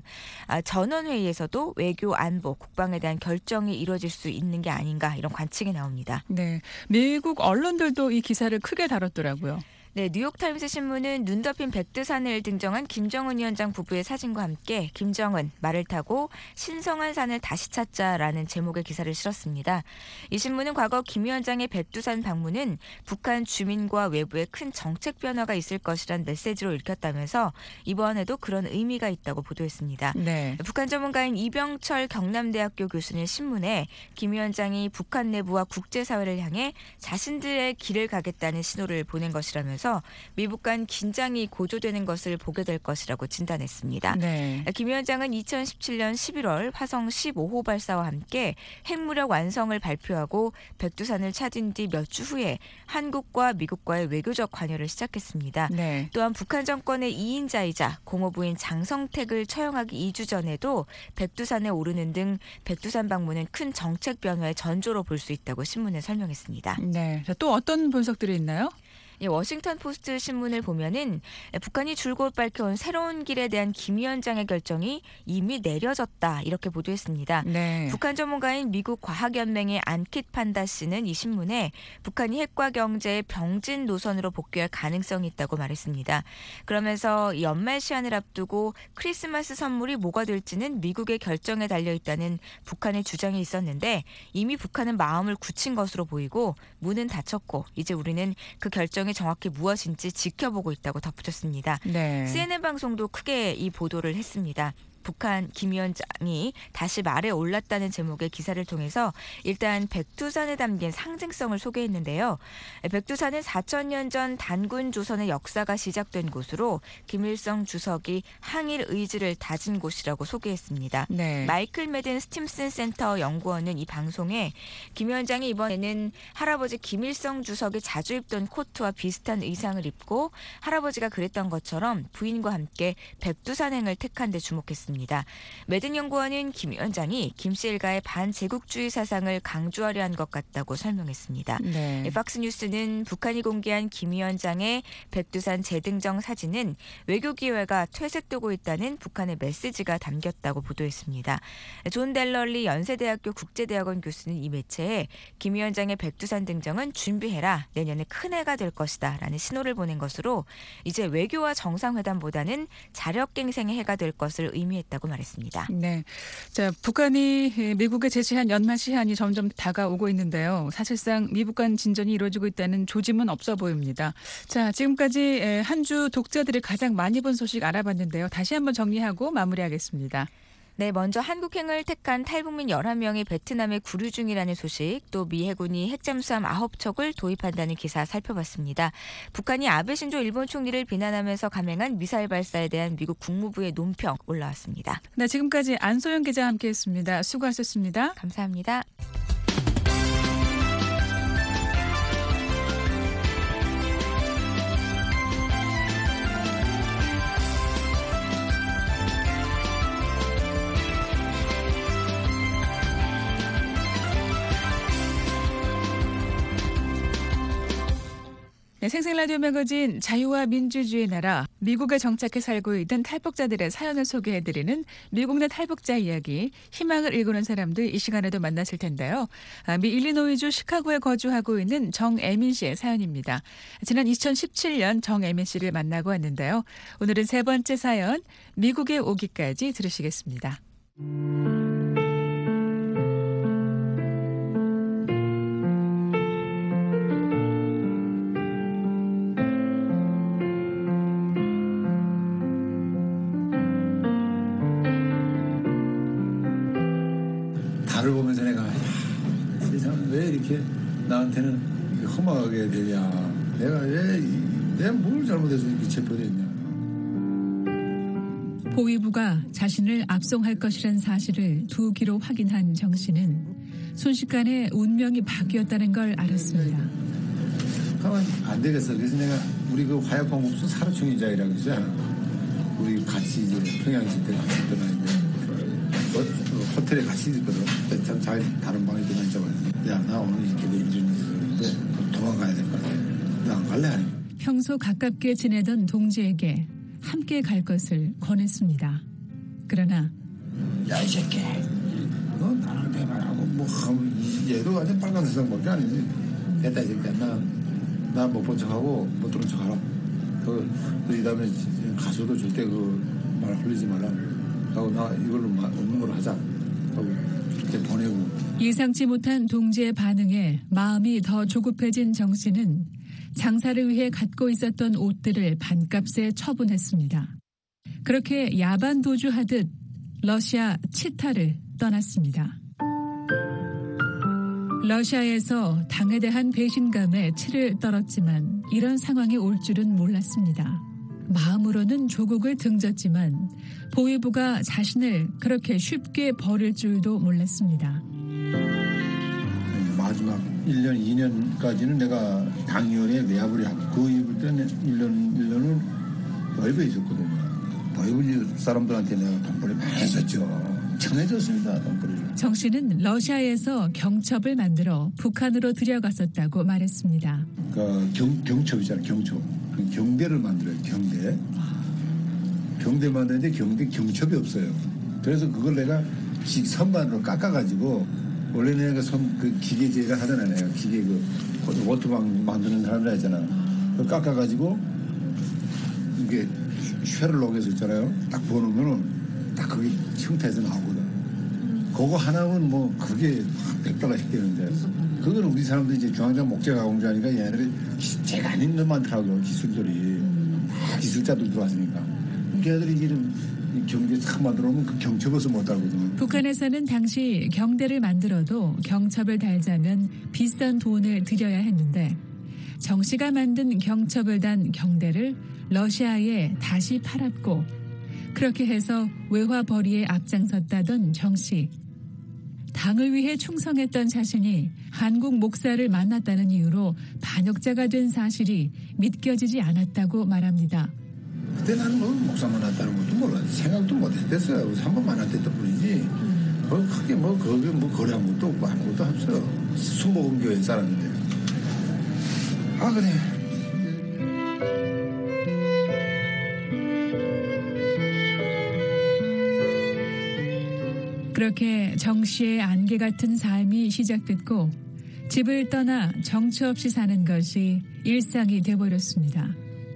전원회의에서도 외교, 안보, 국방에 대한 결정이 이루어질 수 있는 게 아닌가 이런 관측이 나옵니다. 네, 미국 언론들도 이 기사를 크게 다뤘더라고요. 네, 뉴욕타임스 신문은 눈 덮인 백두산을 등정한 김정은 위원장 부부의 사진과 함께 김정은 말을 타고 신성한 산을 다시 찾자라는 제목의 기사를 실었습니다. 이 신문은 과거 김 위원장의 백두산 방문은 북한 주민과 외부에 큰 정책 변화가 있을 것이란 메시지로 읽혔다면서 이번에도 그런 의미가 있다고 보도했습니다. 네. 북한 전문가인 이병철 경남대학교 교수는 신문에 김 위원장이 북한 내부와 국제사회를 향해 자신들의 길을 가겠다는 신호를 보낸 것이라면서 미국 간 긴장이 고조되는 것을 보게 될 것이라고 진단했습니다. 네. 김 위원장은 이천십칠 년 십일월 화성 십오 호 발사와 함께 핵무력 완성을 발표하고 백두산을 찾은 뒤 몇 주 후에 한국과 미국과의 외교적 관여를 시작했습니다. 네. 또한 북한 정권의 이인자이자 고모부인 장성택을 처형하기 이 주 전에도 백두산에 오르는 등 백두산 방문은 큰 정책 변화의 전조로 볼 수 있다고 신문에 설명했습니다. 네. 자, 또 어떤 분석들이 있나요? 예, 워싱턴 포스트 신문을 보면은 북한이 줄곧 밝혀온 새로운 길에 대한 김 위원장의 결정이 이미 내려졌다 이렇게 보도했습니다. 네. 북한 전문가인 미국 과학연맹의 안킷 판다 씨는 이 신문에 북한이 핵과 경제의 병진 노선으로 복귀할 가능성이 있다고 말했습니다. 그러면서 연말 시한을 앞두고 크리스마스 선물이 뭐가 될지는 미국의 결정에 달려있다는 북한의 주장이 있었는데 이미 북한은 마음을 굳힌 것으로 보이고 문은 닫혔고 이제 우리는 그 결정 정확히 무엇인지 지켜보고 있다고 덧붙였습니다. 네. 씨엔엔 방송도 크게 이 보도를 했습니다. 북한 김 위원장이 다시 말에 올랐다는 제목의 기사를 통해서 일단 백두산에 담긴 상징성을 소개했는데요. 백두산은 사천 년 전 단군 조선의 역사가 시작된 곳으로 김일성 주석이 항일 의지를 다진 곳이라고 소개했습니다. 네. 마이클 매든 스팀슨 센터 연구원은 이 방송에 김 위원장이 이번에는 할아버지 김일성 주석이 자주 입던 코트와 비슷한 의상을 입고 할아버지가 그랬던 것처럼 부인과 함께 백두산행을 택한 데 주목했습니다. 매든 연구원은 김 위원장이 김씨 일가의 반제국주의 사상을 강조하려 한 것 같다고 설명했습니다. 네. 팍스뉴스는 북한이 공개한 김 위원장의 백두산 재등정 사진은 외교기회가 퇴색되고 있다는 북한의 메시지가 담겼다고 보도했습니다. 존 델럴리 연세대학교 국제대학원 교수는 이 매체에 김 위원장의 백두산 등정은 준비해라, 내년에 큰 해가 될 것이다 라는 신호를 보낸 것으로 이제 외교와 정상회담보다는 자력갱생의 해가 될 것을 의미했다고 말했습니다. 네. 자, 북한이 미국에 제시한 연말 시한이 점점 다가오고 있는데요. 사실상 미북 간 진전이 이루어지고 있다는 조짐은 없어 보입니다. 자, 지금까지 한 주 독자들이 가장 많이 본 소식 알아봤는데요. 다시 한번 정리하고 마무리하겠습니다. 네, 먼저 한국행을 택한 탈북민 열한 명이 베트남에 구류 중이라는 소식, 또 미 해군이 핵잠수함 아홉 척을 도입한다는 기사 살펴봤습니다. 북한이 아베 신조 일본 총리를 비난하면서 감행한 미사일 발사에 대한 미국 국무부의 논평 올라왔습니다. 네, 지금까지 안소영 기자와 함께했습니다. 수고하셨습니다. 감사합니다. 네, 생생라디오 매거진 자유와 민주주의 나라, 미국에 정착해 살고 있는 탈북자들의 사연을 소개해드리는 미국 내 탈북자 이야기, 희망을 일구는 사람들 이 시간에도 만나실 텐데요. 아, 미 일리노이주 시카고에 거주하고 있는 정애민 씨의 사연입니다. 지난 이천십칠 년 정애민 씨를 만나고 왔는데요. 오늘은 세 번째 사연, 미국에 오기까지 들으시겠습니다. 달을 보면서 내가 야, 세상 왜 이렇게 나한테는 이렇게 험하게 되냐, 내가 왜 내가 뭘 잘못해서 이렇게 체포됐냐. 보위부가 자신을 압송할 것이란 사실을 두 귀로 확인한 정 씨는 순식간에 운명이 바뀌었다는 걸 알았습니다. 가만 안 되겠어. 그래서 내가 우리 그 화약공급소 사료총회장이라고 있어요. 우리 같이 이제 평양 있을 때 같이 있던 호텔에 같이 있거든. 참 잘 다른 방에 들어앉아봐요. 야, 나 오늘 이렇게 이런 일이 있었는데 도망가야 될 것 같아. 나 안 갈래? 아니. 평소 가깝게 지내던 동지에게 함께 갈 것을 권했습니다. 그러나 야, 이 새끼, 너 나랑 대화하고 뭐 얘도 완전 빨간 세상밖에 아니지. 됐다 이 새끼야. 나 못 본 척하고 못 들은 척하라. 그, 이 다음에 가수도 절대 그 말 흘리지 말라. 하고 나 이걸로 없는 걸로 하자. 하고 그렇게 보내고. 예상치 못한 동지의 반응에 마음이 더 조급해진 정 씨는 장사를 위해 갖고 있었던 옷들을 반값에 처분했습니다. 그렇게 야반 도주하듯 러시아 치타를 떠났습니다. 러시아에서 당에 대한 배신감에 치를 떨었지만 이런 상황이 올 줄은 몰랐습니다. 마음으로는 조국을 등졌지만 보위부가 자신을 그렇게 쉽게 버릴 줄도 몰랐습니다. 마지막 일 년, 이 년까지는 내가 당위원회 외압을 하고 그 이후부터 일 년, 일 년은 보위부에 있었거든요. 보위부 사람들한테 내가 돈벌이 많이 썼죠. 청해줬습니다. 돈벌이를. 정 씨는 러시아에서 경첩을 만들어 북한으로 들여갔었다고 말했습니다. 그 경, 경첩이잖아요. 경첩. 경대를 만들어요. 경대. 경대 만드는데 경대 경첩이 없어요. 그래서 그걸 내가 선반으로 깎아가지고 원래 내가 손 그 기계제가 하잖아요. 기계 그 워터방 만드는 사람들 있잖아. 그걸 깎아가지고 이게 쉐를 녹여서 있잖아요. 딱 보면은 딱 그게 형태에서 나오거든. 그거 하나면 뭐 그게 백 달러씩 되는데 그거는 우리 사람들이 이제 중앙장 목재가공자니까 얘네들이 제가 아닌 놈 많더라고요. 기술들이. 다 기술자들 들어왔으니까. 걔들이 지금 경제 참 만들어 놓으면 그 경첩에서 못 달거든. 북한에서는 당시 경대를 만들어도 경첩을 달자면 비싼 돈을 들여야 했는데 정 씨가 만든 경첩을 단 경대를 러시아에 다시 팔았고 그렇게 해서 외화 벌이에 앞장섰다던 정 씨. 당을 위해 충성했던 자신이 한국 목사를 만났다는 이유로 반역자가 된 사실이 믿겨지지 않았다고 말합니다. 그때 나는 뭐 목사 만났다는 것도 몰라. 생각도 못 했댔어요. 한 번 만났댔던 뿐이지. 뭐 크게 뭐 거기 뭐 거래한 것도 없고 아무것도 없어요. 수목음교회 사람인데. 아 그래. 그렇게 정 씨의 안개 같은 삶이 시작됐고 집을 떠나 정처 없이 사는 것이 일상이 돼버렸습니다.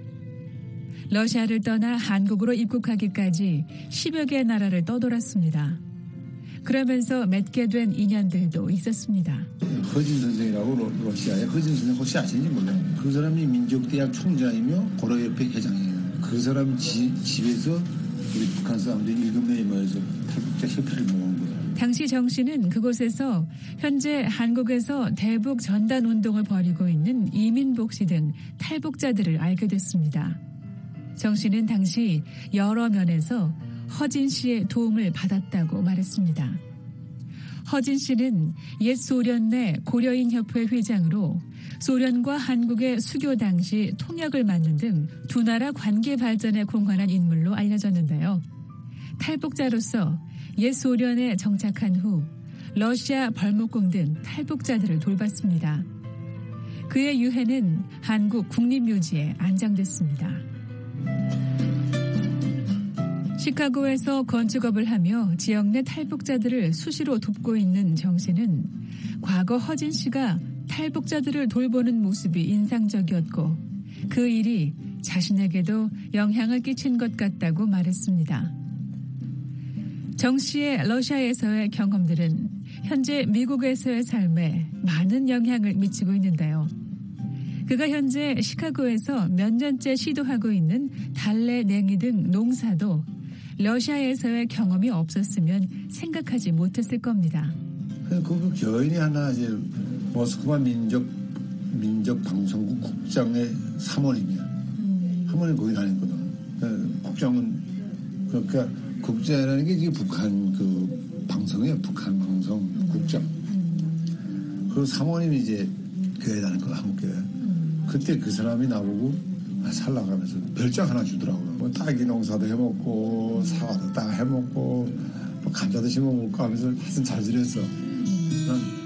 러시아를 떠나 한국으로 입국하기까지 십여 개의 나라를 떠돌았습니다. 그러면서 맺게 된 인연들도 있었습니다. 허진 선생이라고 러, 러시아에 허진 선생 혹시 아시는지 몰라요. 그 사람이 민족대학 총장이며 고려협회 회장이에요. 그 사람 지, 집에서 우리 북한 사람들이 일곱 명이 모여서 탈북자 협회를 모은 거예요. 당시 정 씨는 그곳에서 현재 한국에서 대북 전단 운동을 벌이고 있는 이민복 씨 등 탈북자들을 알게 됐습니다. 정 씨는 당시 여러 면에서 허진 씨의 도움을 받았다고 말했습니다. 허진 씨는 옛 소련 내 고려인협회 회장으로 소련과 한국의 수교 당시 통역을 맡는 등 두 나라 관계 발전에 공헌한 인물로 알려졌는데요. 탈북자로서 옛 소련에 정착한 후 러시아 벌목공 등 탈북자들을 돌봤습니다. 그의 유해는 한국 국립묘지에 안장됐습니다. 시카고에서 건축업을 하며 지역 내 탈북자들을 수시로 돕고 있는 정 씨는 과거 허진 씨가 탈북자들을 돌보는 모습이 인상적이었고 그 일이 자신에게도 영향을 끼친 것 같다고 말했습니다. 정 씨의 러시아에서의 경험들은 현재 미국에서의 삶에 많은 영향을 미치고 있는데요. 그가 현재 시카고에서 몇 년째 시도하고 있는 달래, 냉이 등 농사도 러시아에서의 경험이 없었으면 생각하지 못했을 겁니다. 그 교인이 하나 이제 모스크바 민족 민족 방송국 국장의 사모님이야. 음. 사모님 거기 다녔거든. 국장은 그러니까 국장이라는 게 이게 북한 그 방송이에요. 북한 방송 음. 국장. 음. 그 사모님이 이제 교회 다닐 거 한국 교회. 음. 그때 그 사람이 나보고 살라가면서 별장 하나 주더라고요. 뭐 딸기 농사도 해먹고 사과도 딱 해먹고 뭐 감자도 심어먹고 하면서 하여튼 잘 지냈어. 난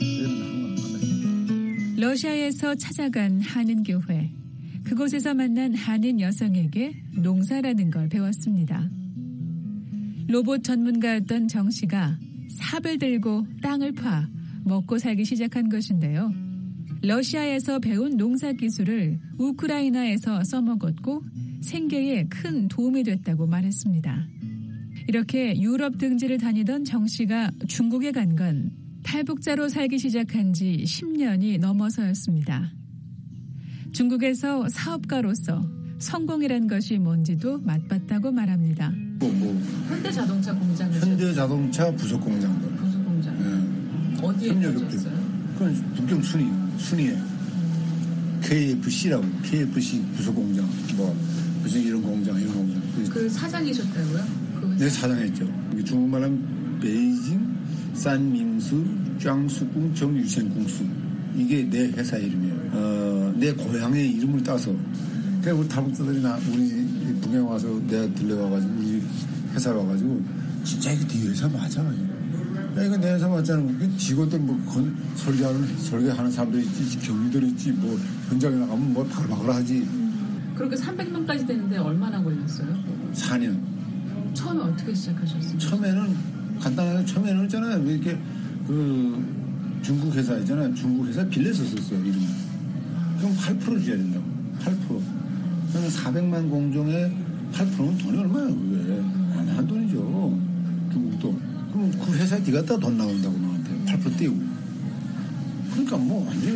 러시아에서 찾아간 한인교회. 그곳에서 만난 한인 여성에게 농사라는 걸 배웠습니다. 로봇 전문가였던 정 씨가 삽을 들고 땅을 파 먹고 살기 시작한 것인데요. 러시아에서 배운 농사 기술을 우크라이나에서 써먹었고 생계에 큰 도움이 됐다고 말했습니다. 이렇게 유럽 등지를 다니던 정 씨가 중국에 간 건 탈북자로 살기 시작한 지 십 년이 넘어서였습니다. 중국에서 사업가로서 성공이란 것이 뭔지도 맛봤다고 말합니다. 뭐, 뭐. 현대자동차 공장. 현대자동차 부속 공장들. 부속 공장. 네. 어디에 있었어요? 그건 북경 순위, 순위에 음. 케이에프씨라고 케이에프씨 부속 공장, 뭐 무슨 이런 공장, 이런 공장. 그 사장이셨다고요? 그 네, 사장했죠. 중국말하면 베이징 산민수 짱수궁 정유센궁수 이게 내 회사 이름이에요. 어, 내 고향의 이름을 따서. 그러니까 우리 탈북자들이 나 우리 북에 와서 내가 들려와가지고 우리 회사 와가지고 진짜 이거 네 회사 맞아. 야, 이거 내 회사 맞잖아. 직원들 뭐 건, 설계하는 설계하는 사람들 있지, 경리들 있지, 뭐 현장에 나가면 뭐 바글바글 하지. 음, 그렇게 삼백 명까지 되는데 얼마나 걸렸어요? 사 년. 처음에 어떻게 시작하셨어요? 처음에는 간단하게 처음에는 있잖아요. 이렇게 그 중국 회사 있잖아요. 중국 회사 빌려서 썼어요, 이름을. 그럼 팔 퍼센트 줘야 된다고. 팔 퍼센트. 그러면 사백만 공정에 팔 퍼센트는 돈이 얼마예요, 그게. 안 돈이죠. 중국 돈. 그럼 그 회사에 네가 다 돈 나온다고 나한테. 팔 퍼센트 떼고. 그러니까 뭐 완전히,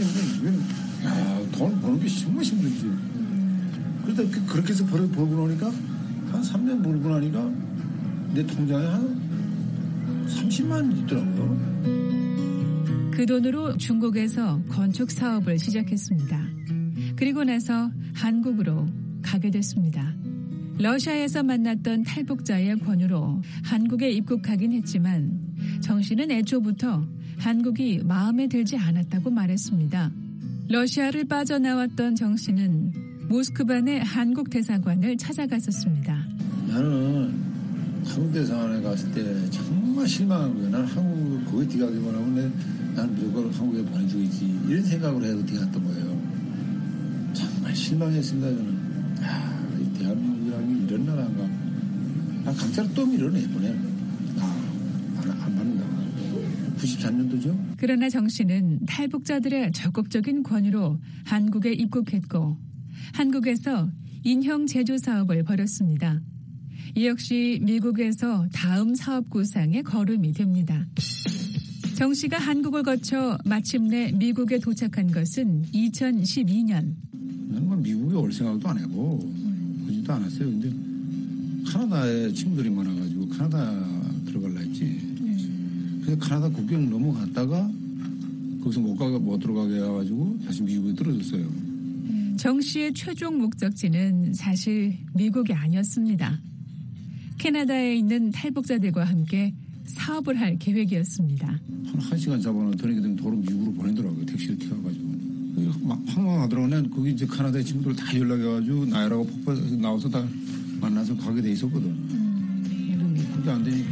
야, 돈 버는 게 정말 힘들지. 그러다 그렇게 해서 벌어, 벌고 나니까 한 삼 년 몰고 나니까 내 통장에 한 삼십만 원 있더라고요. 그 돈으로 중국에서 건축 사업을 시작했습니다. 그리고 나서 한국으로 가게 됐습니다. 러시아에서 만났던 탈북자의 권유로 한국에 입국하긴 했지만 정 씨는 애초부터 한국이 마음에 들지 않았다고 말했습니다. 러시아를 빠져나왔던 정 씨는 모스크바 내 한국 대사관을 찾아갔었습니다. 나는 한국 대사관에 갔을 때 정말 실망한 거예요. 나는 한국 거기 뒤가기만 하면 나는 무조건 한국에 보내주겠지 이런 생각을 해서 뒤갔던 거예요. 정말 실망했습니다. 저는 아, 이 대한민국이라는 이런 나라인가. 아, 강제로 또 밀어내보내. 아, 안, 안 받는다. 구십삼 년도죠. 그러나 정 씨는 탈북자들의 적극적인 권유로 한국에 입국했고 한국에서 인형 제조 사업을 벌였습니다. 이 역시 미국에서 다음 사업 구상의 걸음이 됩니다. 정 씨가 한국을 거쳐 마침내 미국에 도착한 것은 이천십이 년. 나는 뭐 미국에 올 생각도 안 하고 그지도 않았어요. 근데 카나다에 친구들이 많아가지고 카나다 들어갈라 했지. 그래서 카나다 국경 넘어갔다가 거기서 못 가게 못 들어가게 해가지고 다시 미국에 들어졌어요. 정 씨의 최종 목적지는 사실 미국이 아니었습니다. 캐나다에 있는 탈북자들과 함께 사업을 할 계획이었습니다. 한, 한 시간 잡아놓더니 그냥 도로 미국으로 보내더라고요. 택시를 태워가지고. 막 황망하더라고요. 난 거기 이제 카나다의 친구들 다 연락해가지고 나이라고 폭발해서 나와서 다 만나서 가게 돼 있었거든. 근데 그게 안 되니까.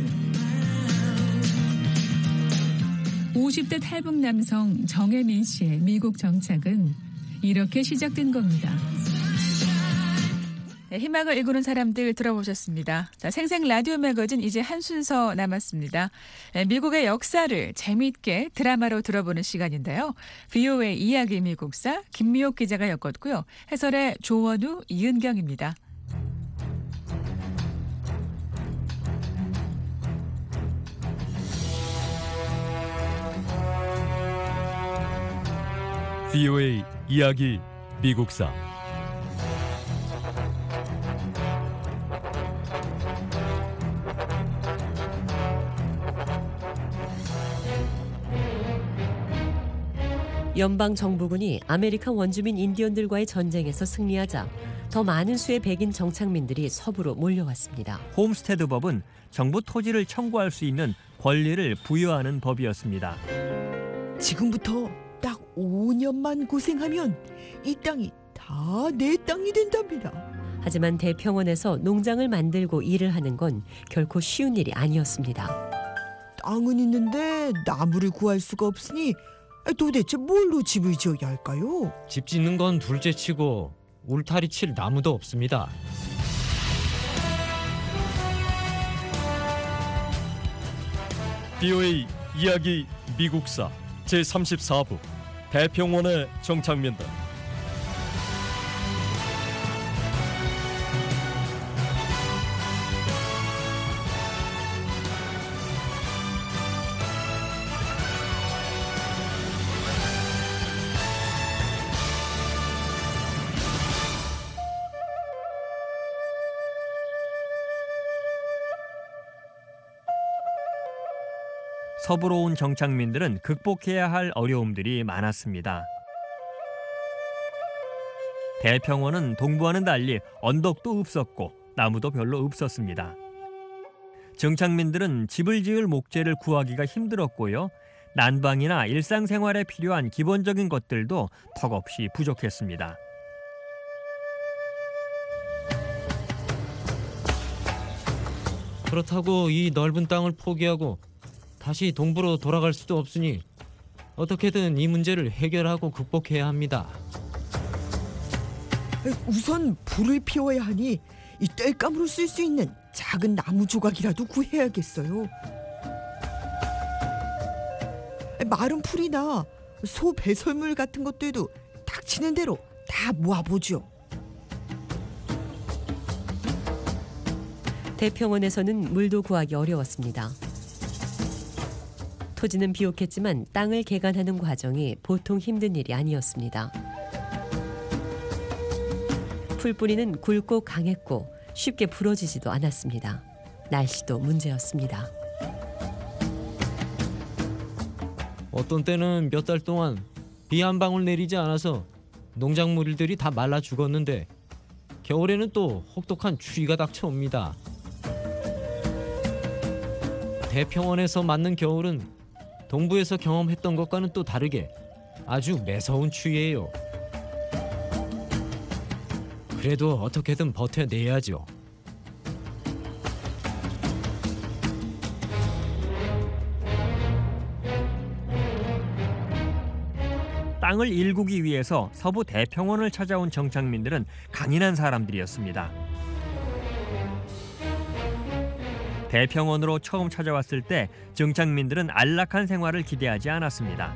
오십 대 탈북 남성 정혜민 씨의 미국 정착은 이렇게 시작된 겁니다. 네, 희망을 일구는 사람들 들어보셨습니다. 자, 생생 라디오 매거진 이제 한 순서 남았습니다. 네, 미국의 역사를 재미있게 드라마로 들어보는 시간인데요. 브이오에이 이야기 미국사 김미옥 기자가 엮었고요. 해설의 조원우, 이은경입니다. 브이오에이 이야기 미국사 연방 정부군이 아메리칸 원주민 인디언들과의 전쟁에서 승리하자 더 많은 수의 백인 정착민들이 서부로 몰려왔습니다. 홈스테드법은 정부 토지를 청구할 수 있는 권리를 부여하는 법이었습니다. 지금부터 딱 오 년만 고생하면 이 땅이 다 내 땅이 된답니다. 하지만 대평원에서 농장을 만들고 일을 하는 건 결코 쉬운 일이 아니었습니다. 땅은 있는데 나무를 구할 수가 없으니 도대체 뭘로 집을 지어야 할까요? 집 짓는 건 둘째치고 울타리 칠 나무도 없습니다. 브이오에이 이야기 미국사 제삼십사 부 대평원의 정착민들. 서부로 온 정착민들은 극복해야 할 어려움들이 많았습니다. 대평원은 동부와는 달리 언덕도 없었고 나무도 별로 없었습니다. 정착민들은 집을 지을 목재를 구하기가 힘들었고요. 난방이나 일상생활에 필요한 기본적인 것들도 턱없이 부족했습니다. 그렇다고 이 넓은 땅을 포기하고 다시 동부로 돌아갈 수도 없으니 어떻게든 이 문제를 해결하고 극복해야 합니다. 우선 불을 피워야 하니 이 땔감으로 쓸 수 있는 작은 나무 조각이라도 구해야겠어요. 마른 풀이나 소 배설물 같은 것들도 닥치는 대로 다 모아보죠. 대평원에서는 물도 구하기 어려웠습니다. 토지는 비옥했지만 땅을 개간하는 과정이 보통 힘든 일이 아니었습니다. 풀뿌리는 굵고 강했고 쉽게 부러지지도 않았습니다. 날씨도 문제였습니다. 어떤 때는 몇 달 동안 비 한 방울 내리지 않아서 농작물들이 다 말라 죽었는데 겨울에는 또 혹독한 추위가 닥쳐옵니다. 대평원에서 맞는 겨울은 동부에서 경험했던 것과는 또 다르게 아주 매서운 추위예요. 그래도 어떻게든 버텨내야죠. 땅을 일구기 위해서 서부 대평원을 찾아온 정착민들은 강인한 사람들이었습니다. 대평원으로 처음 찾아왔을 때 정착민들은 안락한 생활을 기대하지 않았습니다.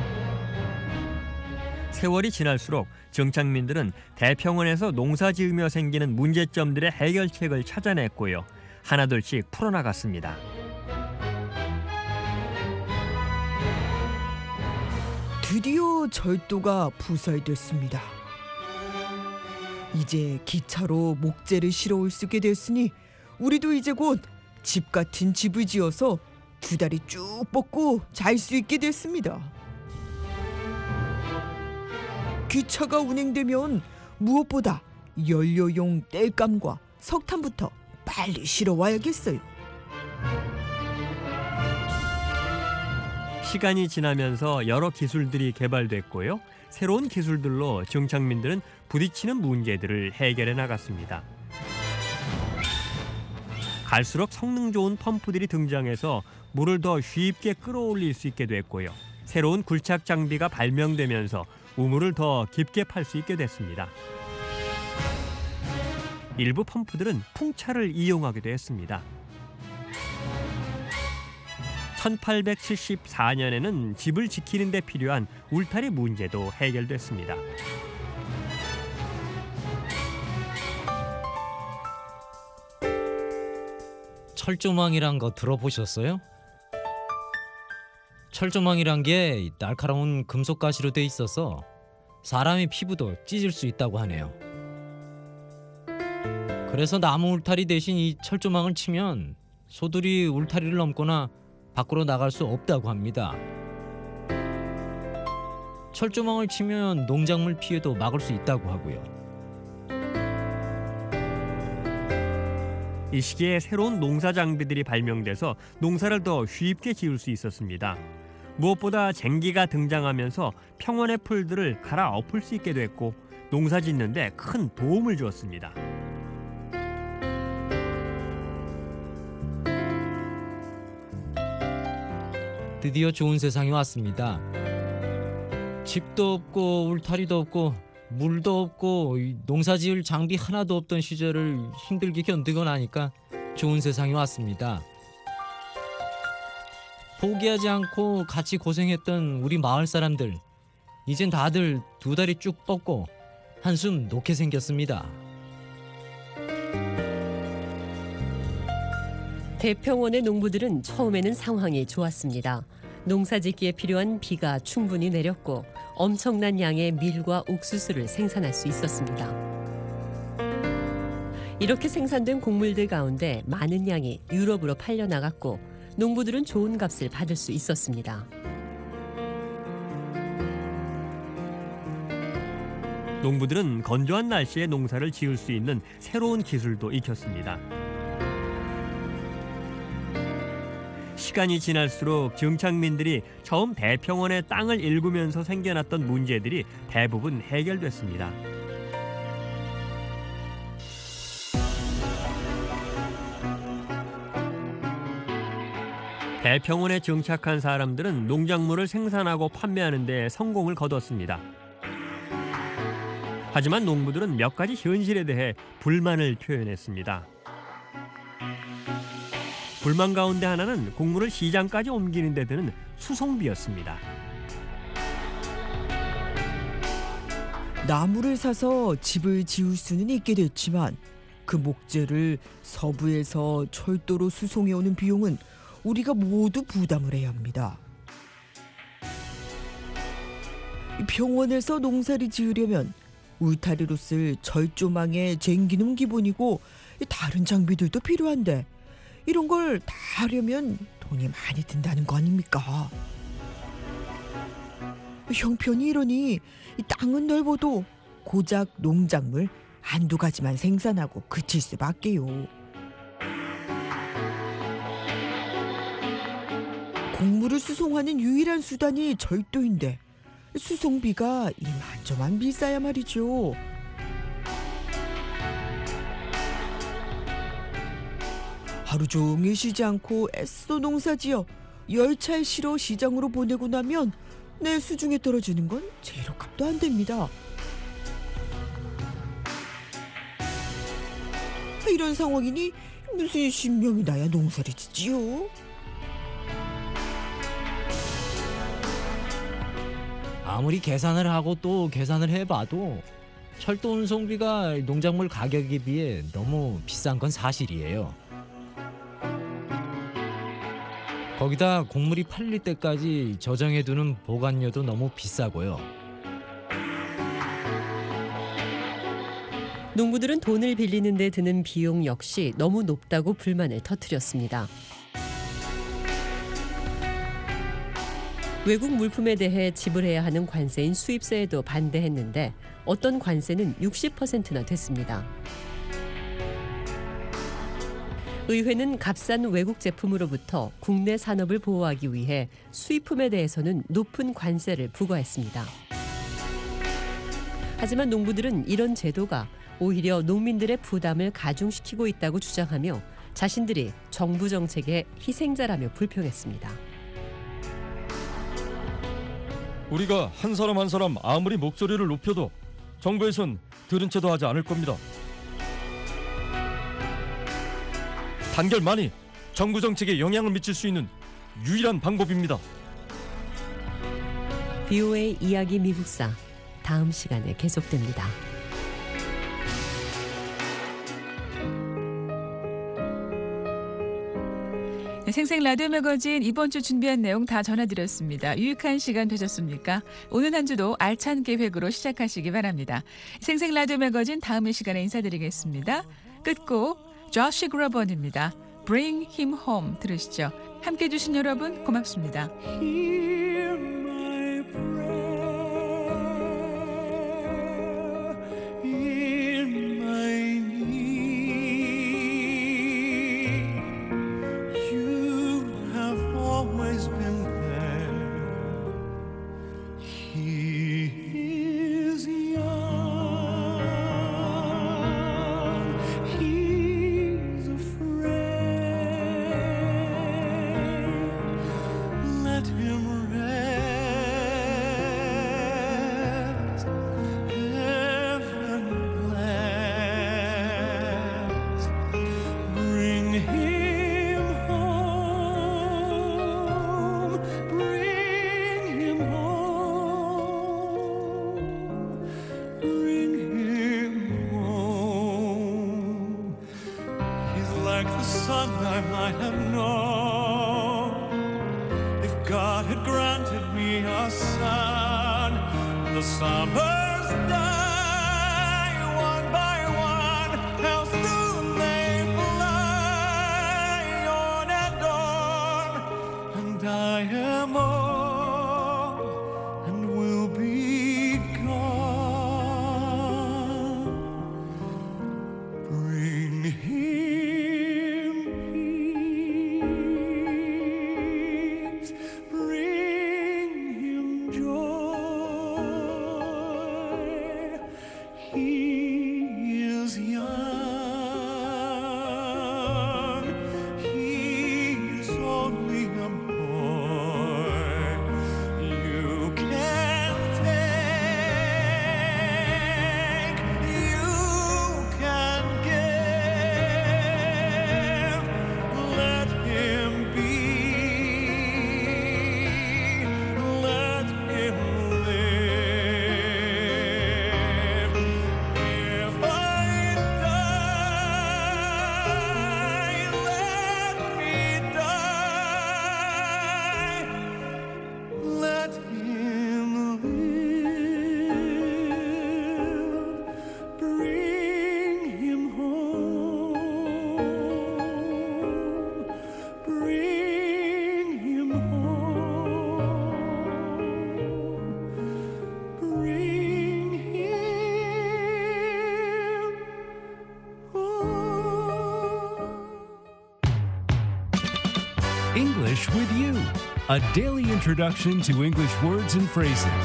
세월이 지날수록 정착민들은 대평원에서 농사 지으며 생기는 문제점들의 해결책을 찾아냈고요. 하나둘씩 풀어나갔습니다. 드디어 절도가 부설됐습니다. 이제 기차로 목재를 실어올 수 있게 됐으니 우리도 이제 곧 집 같은 집을 지어서 두 다리 쭉 뻗고 잘 수 있게 됐습니다. 기차가 운행되면 무엇보다 연료용 땔감과 석탄부터 빨리 실어와야겠어요. 시간이 지나면서 여러 기술들이 개발됐고요. 새로운 기술들로 정착민들은 부딪히는 문제들을 해결해 나갔습니다. 갈수록 성능 좋은 펌프들이 등장해서 물을 더 쉽게 끌어올릴 수 있게 됐고요. 새로운 굴착 장비가 발명되면서 우물을 더 깊게 팔 수 있게 됐습니다. 일부 펌프들은 풍차를 이용하기도 했습니다. 천팔백칠십사 년에는 집을 지키는 데 필요한 울타리 문제도 해결됐습니다. 철조망이란 거 들어보셨어요? 철조망이란 게 날카로운 금속 가시로 돼 있어서 사람의 피부도 찢을 수 있다고 하네요. 그래서 나무 울타리 대신 이 철조망을 치면 소들이 울타리를 넘거나 밖으로 나갈 수 없다고 합니다. 철조망을 치면 농작물 피해도 막을 수 있다고 하고요. 이 시기에 새로운 농사 장비들이 발명돼서 농사를 더 쉽게 지을 수 있었습니다. 무엇보다 쟁기가 등장하면서 평원의 풀들을 갈아엎을 수 있게 됐고 농사 짓는 데 큰 도움을 주었습니다. 드디어 좋은 세상이 왔습니다. 집도 없고 울타리도 없고 물도 없고 농사 지을 장비 하나도 없던 시절을 힘들게 견디고 나니까 좋은 세상이 왔습니다. 포기하지 않고 같이 고생했던 우리 마을 사람들, 이젠 다들 두 다리 쭉 뻗고 한숨 놓게 생겼습니다. 대평원의 농부들은 처음에는 상황이 좋았습니다. 농사짓기에 필요한 비가 충분히 내렸고 엄청난 양의 밀과 옥수수를 생산할 수 있었습니다. 이렇게 생산된 곡물들 가운데 많은 양이 유럽으로 팔려나갔고 농부들은 좋은 값을 받을 수 있었습니다. 농부들은 건조한 날씨에 농사를 지을 수 있는 새로운 기술도 익혔습니다. 시간이 지날수록 정착민들이 처음 대평원의 땅을 일구면서 생겨났던 문제들이 대부분 해결됐습니다. 대평원에 정착한 사람들은 농작물을 생산하고 판매하는 데 성공을 거뒀습니다. 하지만 농부들은 몇 가지 현실에 대해 불만을 표현했습니다. 불만 가운데 하나는 곡물을 시장까지 옮기는 데 드는 수송비였습니다. 나무를 사서 집을 지을 수는 있게 됐지만 그 목재를 서부에서 철도로 수송해오는 비용은 우리가 모두 부담을 해야 합니다. 평원에서 농사를 지으려면 울타리로 쓸 철조망의 쟁기는 기본이고 다른 장비들도 필요한데 이런 걸 다 하려면 돈이 많이 든다는 거 아닙니까? 형편이 이러니 이 땅은 넓어도 고작 농작물 한두 가지만 생산하고 그칠 수밖에요. 곡물을 수송하는 유일한 수단이 절도인데 수송비가 이만저만 비싸야 말이죠. 하루 종일 쉬지 않고 애써 농사지어 열차에 실어 시장으로 보내고 나면 내 수중에 떨어지는 건 재료값도 안 됩니다. 이런 상황이니 무슨 신명이 나야 농사를 짓지요? 아무리 계산을 하고 또 계산을 해봐도 철도 운송비가 농작물 가격에 비해 너무 비싼 건 사실이에요. 거기다 곡물이 팔릴 때까지 저장해두는 보관료도 너무 비싸고요. 농부들은 돈을 빌리는 데 드는 비용 역시 너무 높다고 불만을 터뜨렸습니다. 외국 물품에 대해 지불해야 하는 관세인 수입세에도 반대했는데 어떤 관세는 육십 퍼센트나 됐습니다. 의회는 값싼 외국 제품으로부터 국내 산업을 보호하기 위해 수입품에 대해서는 높은 관세를 부과했습니다. 하지만 농부들은 이런 제도가 오히려 농민들의 부담을 가중시키고 있다고 주장하며 자신들이 정부 정책의 희생자라며 불평했습니다. 우리가 한 사람 한 사람 아무리 목소리를 높여도 정부에선 들은 채도 하지 않을 겁니다. 단결만이 정부 정책에 영향을 미칠 수 있는 유일한 방법입니다. 비오에이 이야기 미국사 다음 시간에 계속됩니다. 생생 라디오 매거진 이번 주 준비한 내용 다 전해드렸습니다. 유익한 시간 되셨습니까? 오늘 한 주도 알찬 계획으로 시작하시기 바랍니다. 생생 라디오 매거진 다음 시간에 인사드리겠습니다. 끝곡 조시 그로번입니다. Bring Him Home 들으시죠. 함께해 주신 여러분 고맙습니다. Hear my prayer in my need. You have always been there. He is young. He's a friend. Let him rest. Heaven bless. Bring him home. Bring him home. Bring him home. He's like the son I might have known if God had granted me a son. The summers die one by one. How soon they fly on and on. And I am old and will be gone. Bring him peace, bring him joy. English with You, a daily introduction to English words and phrases.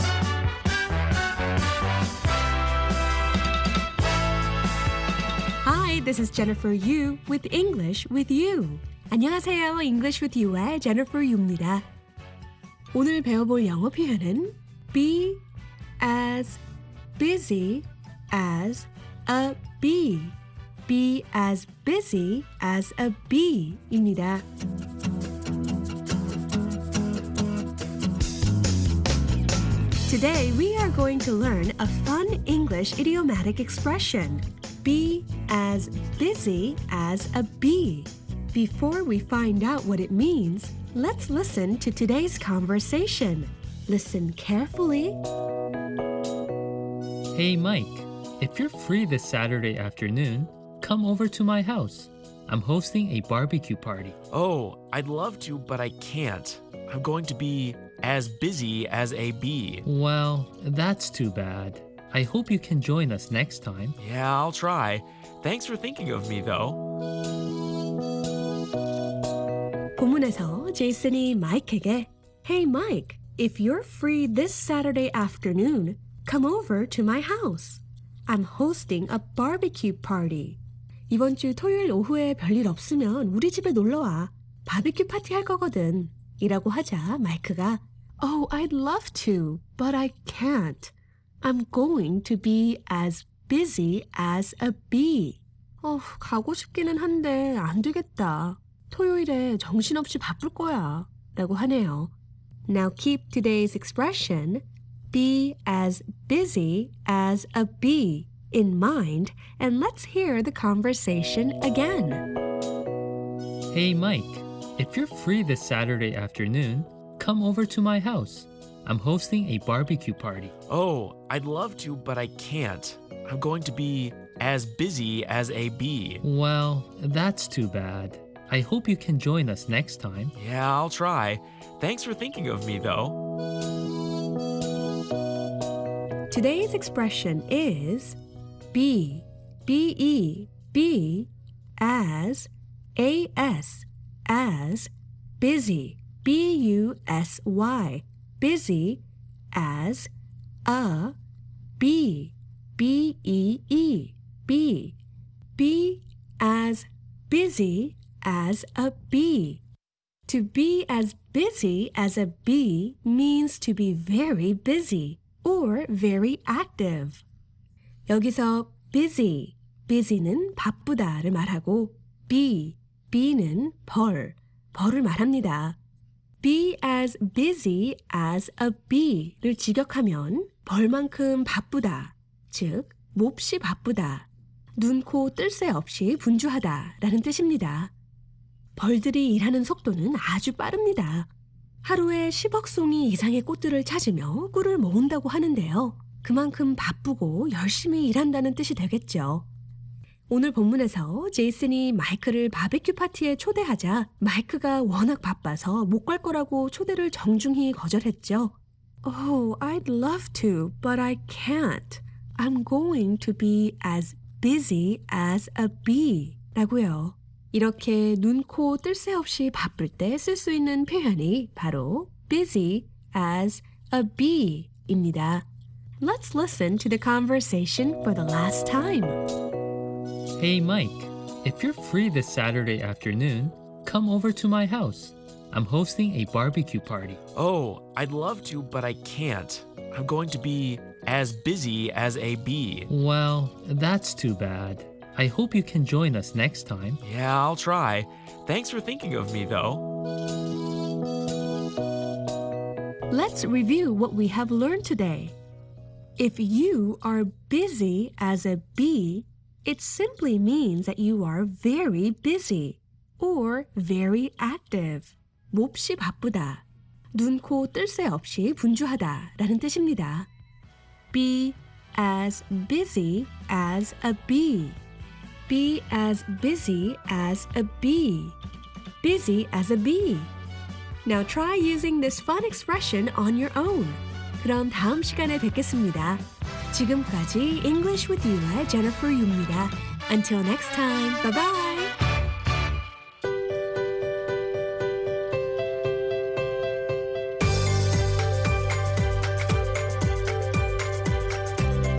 Hi, this is Jennifer Yu with English with You. 안녕하세요. English with You의 Jennifer Yu입니다. 오늘 배워볼 영어 표현은 be as busy as a bee. Be as busy as a bee 입니다. Today we are going to learn a fun English idiomatic expression. Be as busy as a bee. Before we find out what it means, let's listen to today's conversation. Listen carefully. Hey Mike, if you're free this Saturday afternoon, come over to my house. I'm hosting a barbecue party. Oh, I'd love to, but I can't. I'm going to be as busy as a bee. Well, that's too bad. I hope you can join us next time. Yeah, I'll try. Thanks for thinking of me, though. 본문에서 제이슨이 마이크에게 Hey Mike, if you're free this Saturday afternoon, come over to my house. I'm hosting a barbecue party. 이번 주 토요일 오후에 별일 없으면 우리 집에 놀러와. 바비큐 파티 할 거거든. 이라고 하자 마이크가 Oh, I'd love to, but I can't. I'm going to be as busy as a bee. 어, 가고 싶기는 한데 안 되겠다. 토요일에 정신없이 바쁠 거야. 라고 하네요. Now keep today's expression be as busy as a bee in mind and let's hear the conversation again. Hey Mike, if you're free this Saturday afternoon, come over to my house. I'm hosting a barbecue party. Oh, I'd love to, but I can't. I'm going to be as busy as a bee. Well, that's too bad. I hope you can join us next time. Yeah, I'll try. Thanks for thinking of me, though. Today's expression is be, B-E, be, as, A-S, as, busy, B U S Y, busy, as, a, bee, B E E, bee, be as busy as a bee. To be as busy as a bee means to be very busy or very active. 여기서 busy, busy는 바쁘다를 말하고 be, be는 벌, 벌을 말합니다. Be as busy as a bee를 직역하면 벌만큼 바쁘다, 즉 몹시 바쁘다, 눈, 코, 뜰 새 없이 분주하다 라는 뜻입니다. 벌들이 일하는 속도는 아주 빠릅니다. 하루에 십억 송이 이상의 꽃들을 찾으며 꿀을 모은다고 하는데요. 그만큼 바쁘고 열심히 일한다는 뜻이 되겠죠. 오늘 본문에서 제이슨이 마이크를 바비큐 파티에 초대하자 마이크가 워낙 바빠서 못 갈 거라고 초대를 정중히 거절했죠. Oh, I'd love to, but I can't. I'm going to be as busy as a bee 라고요. 이렇게 눈, 코, 뜰 새 없이 바쁠 때 쓸 수 있는 표현이 바로 busy as a bee 입니다. Let's listen to the conversation for the last time. Hey Mike, if you're free this Saturday afternoon, come over to my house. I'm hosting a barbecue party. Oh, I'd love to, but I can't. I'm going to be as busy as a bee. Well, that's too bad. I hope you can join us next time. Yeah, I'll try. Thanks for thinking of me, though. Let's review what we have learned today. If you are busy as a bee, it simply means that you are very busy or very active. 몹시 바쁘다. 눈, 코, 뜰 새 없이 분주하다 라는 뜻입니다. Be as busy as a bee. Be as busy as a bee. Busy as a bee. Now try using this fun expression on your own. 그럼 다음 시간에 뵙겠습니다. 지금까지 English with You의 Jennifer Yu입니다. Until next time, bye bye.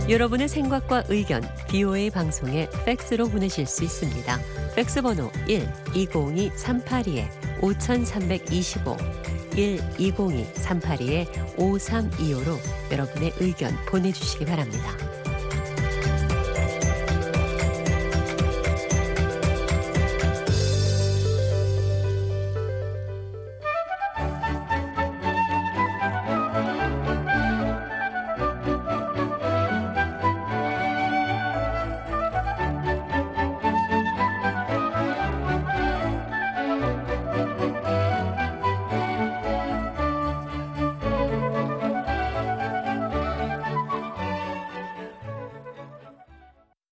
여러분의 생각과 의견 비오에이 방송에 팩스로 보내실 수 있습니다. 팩스 번호 일 이공이 삼팔이 오삼이오 일 이공이 삼팔이 오삼이오로 여러분의 의견 보내주시기 바랍니다.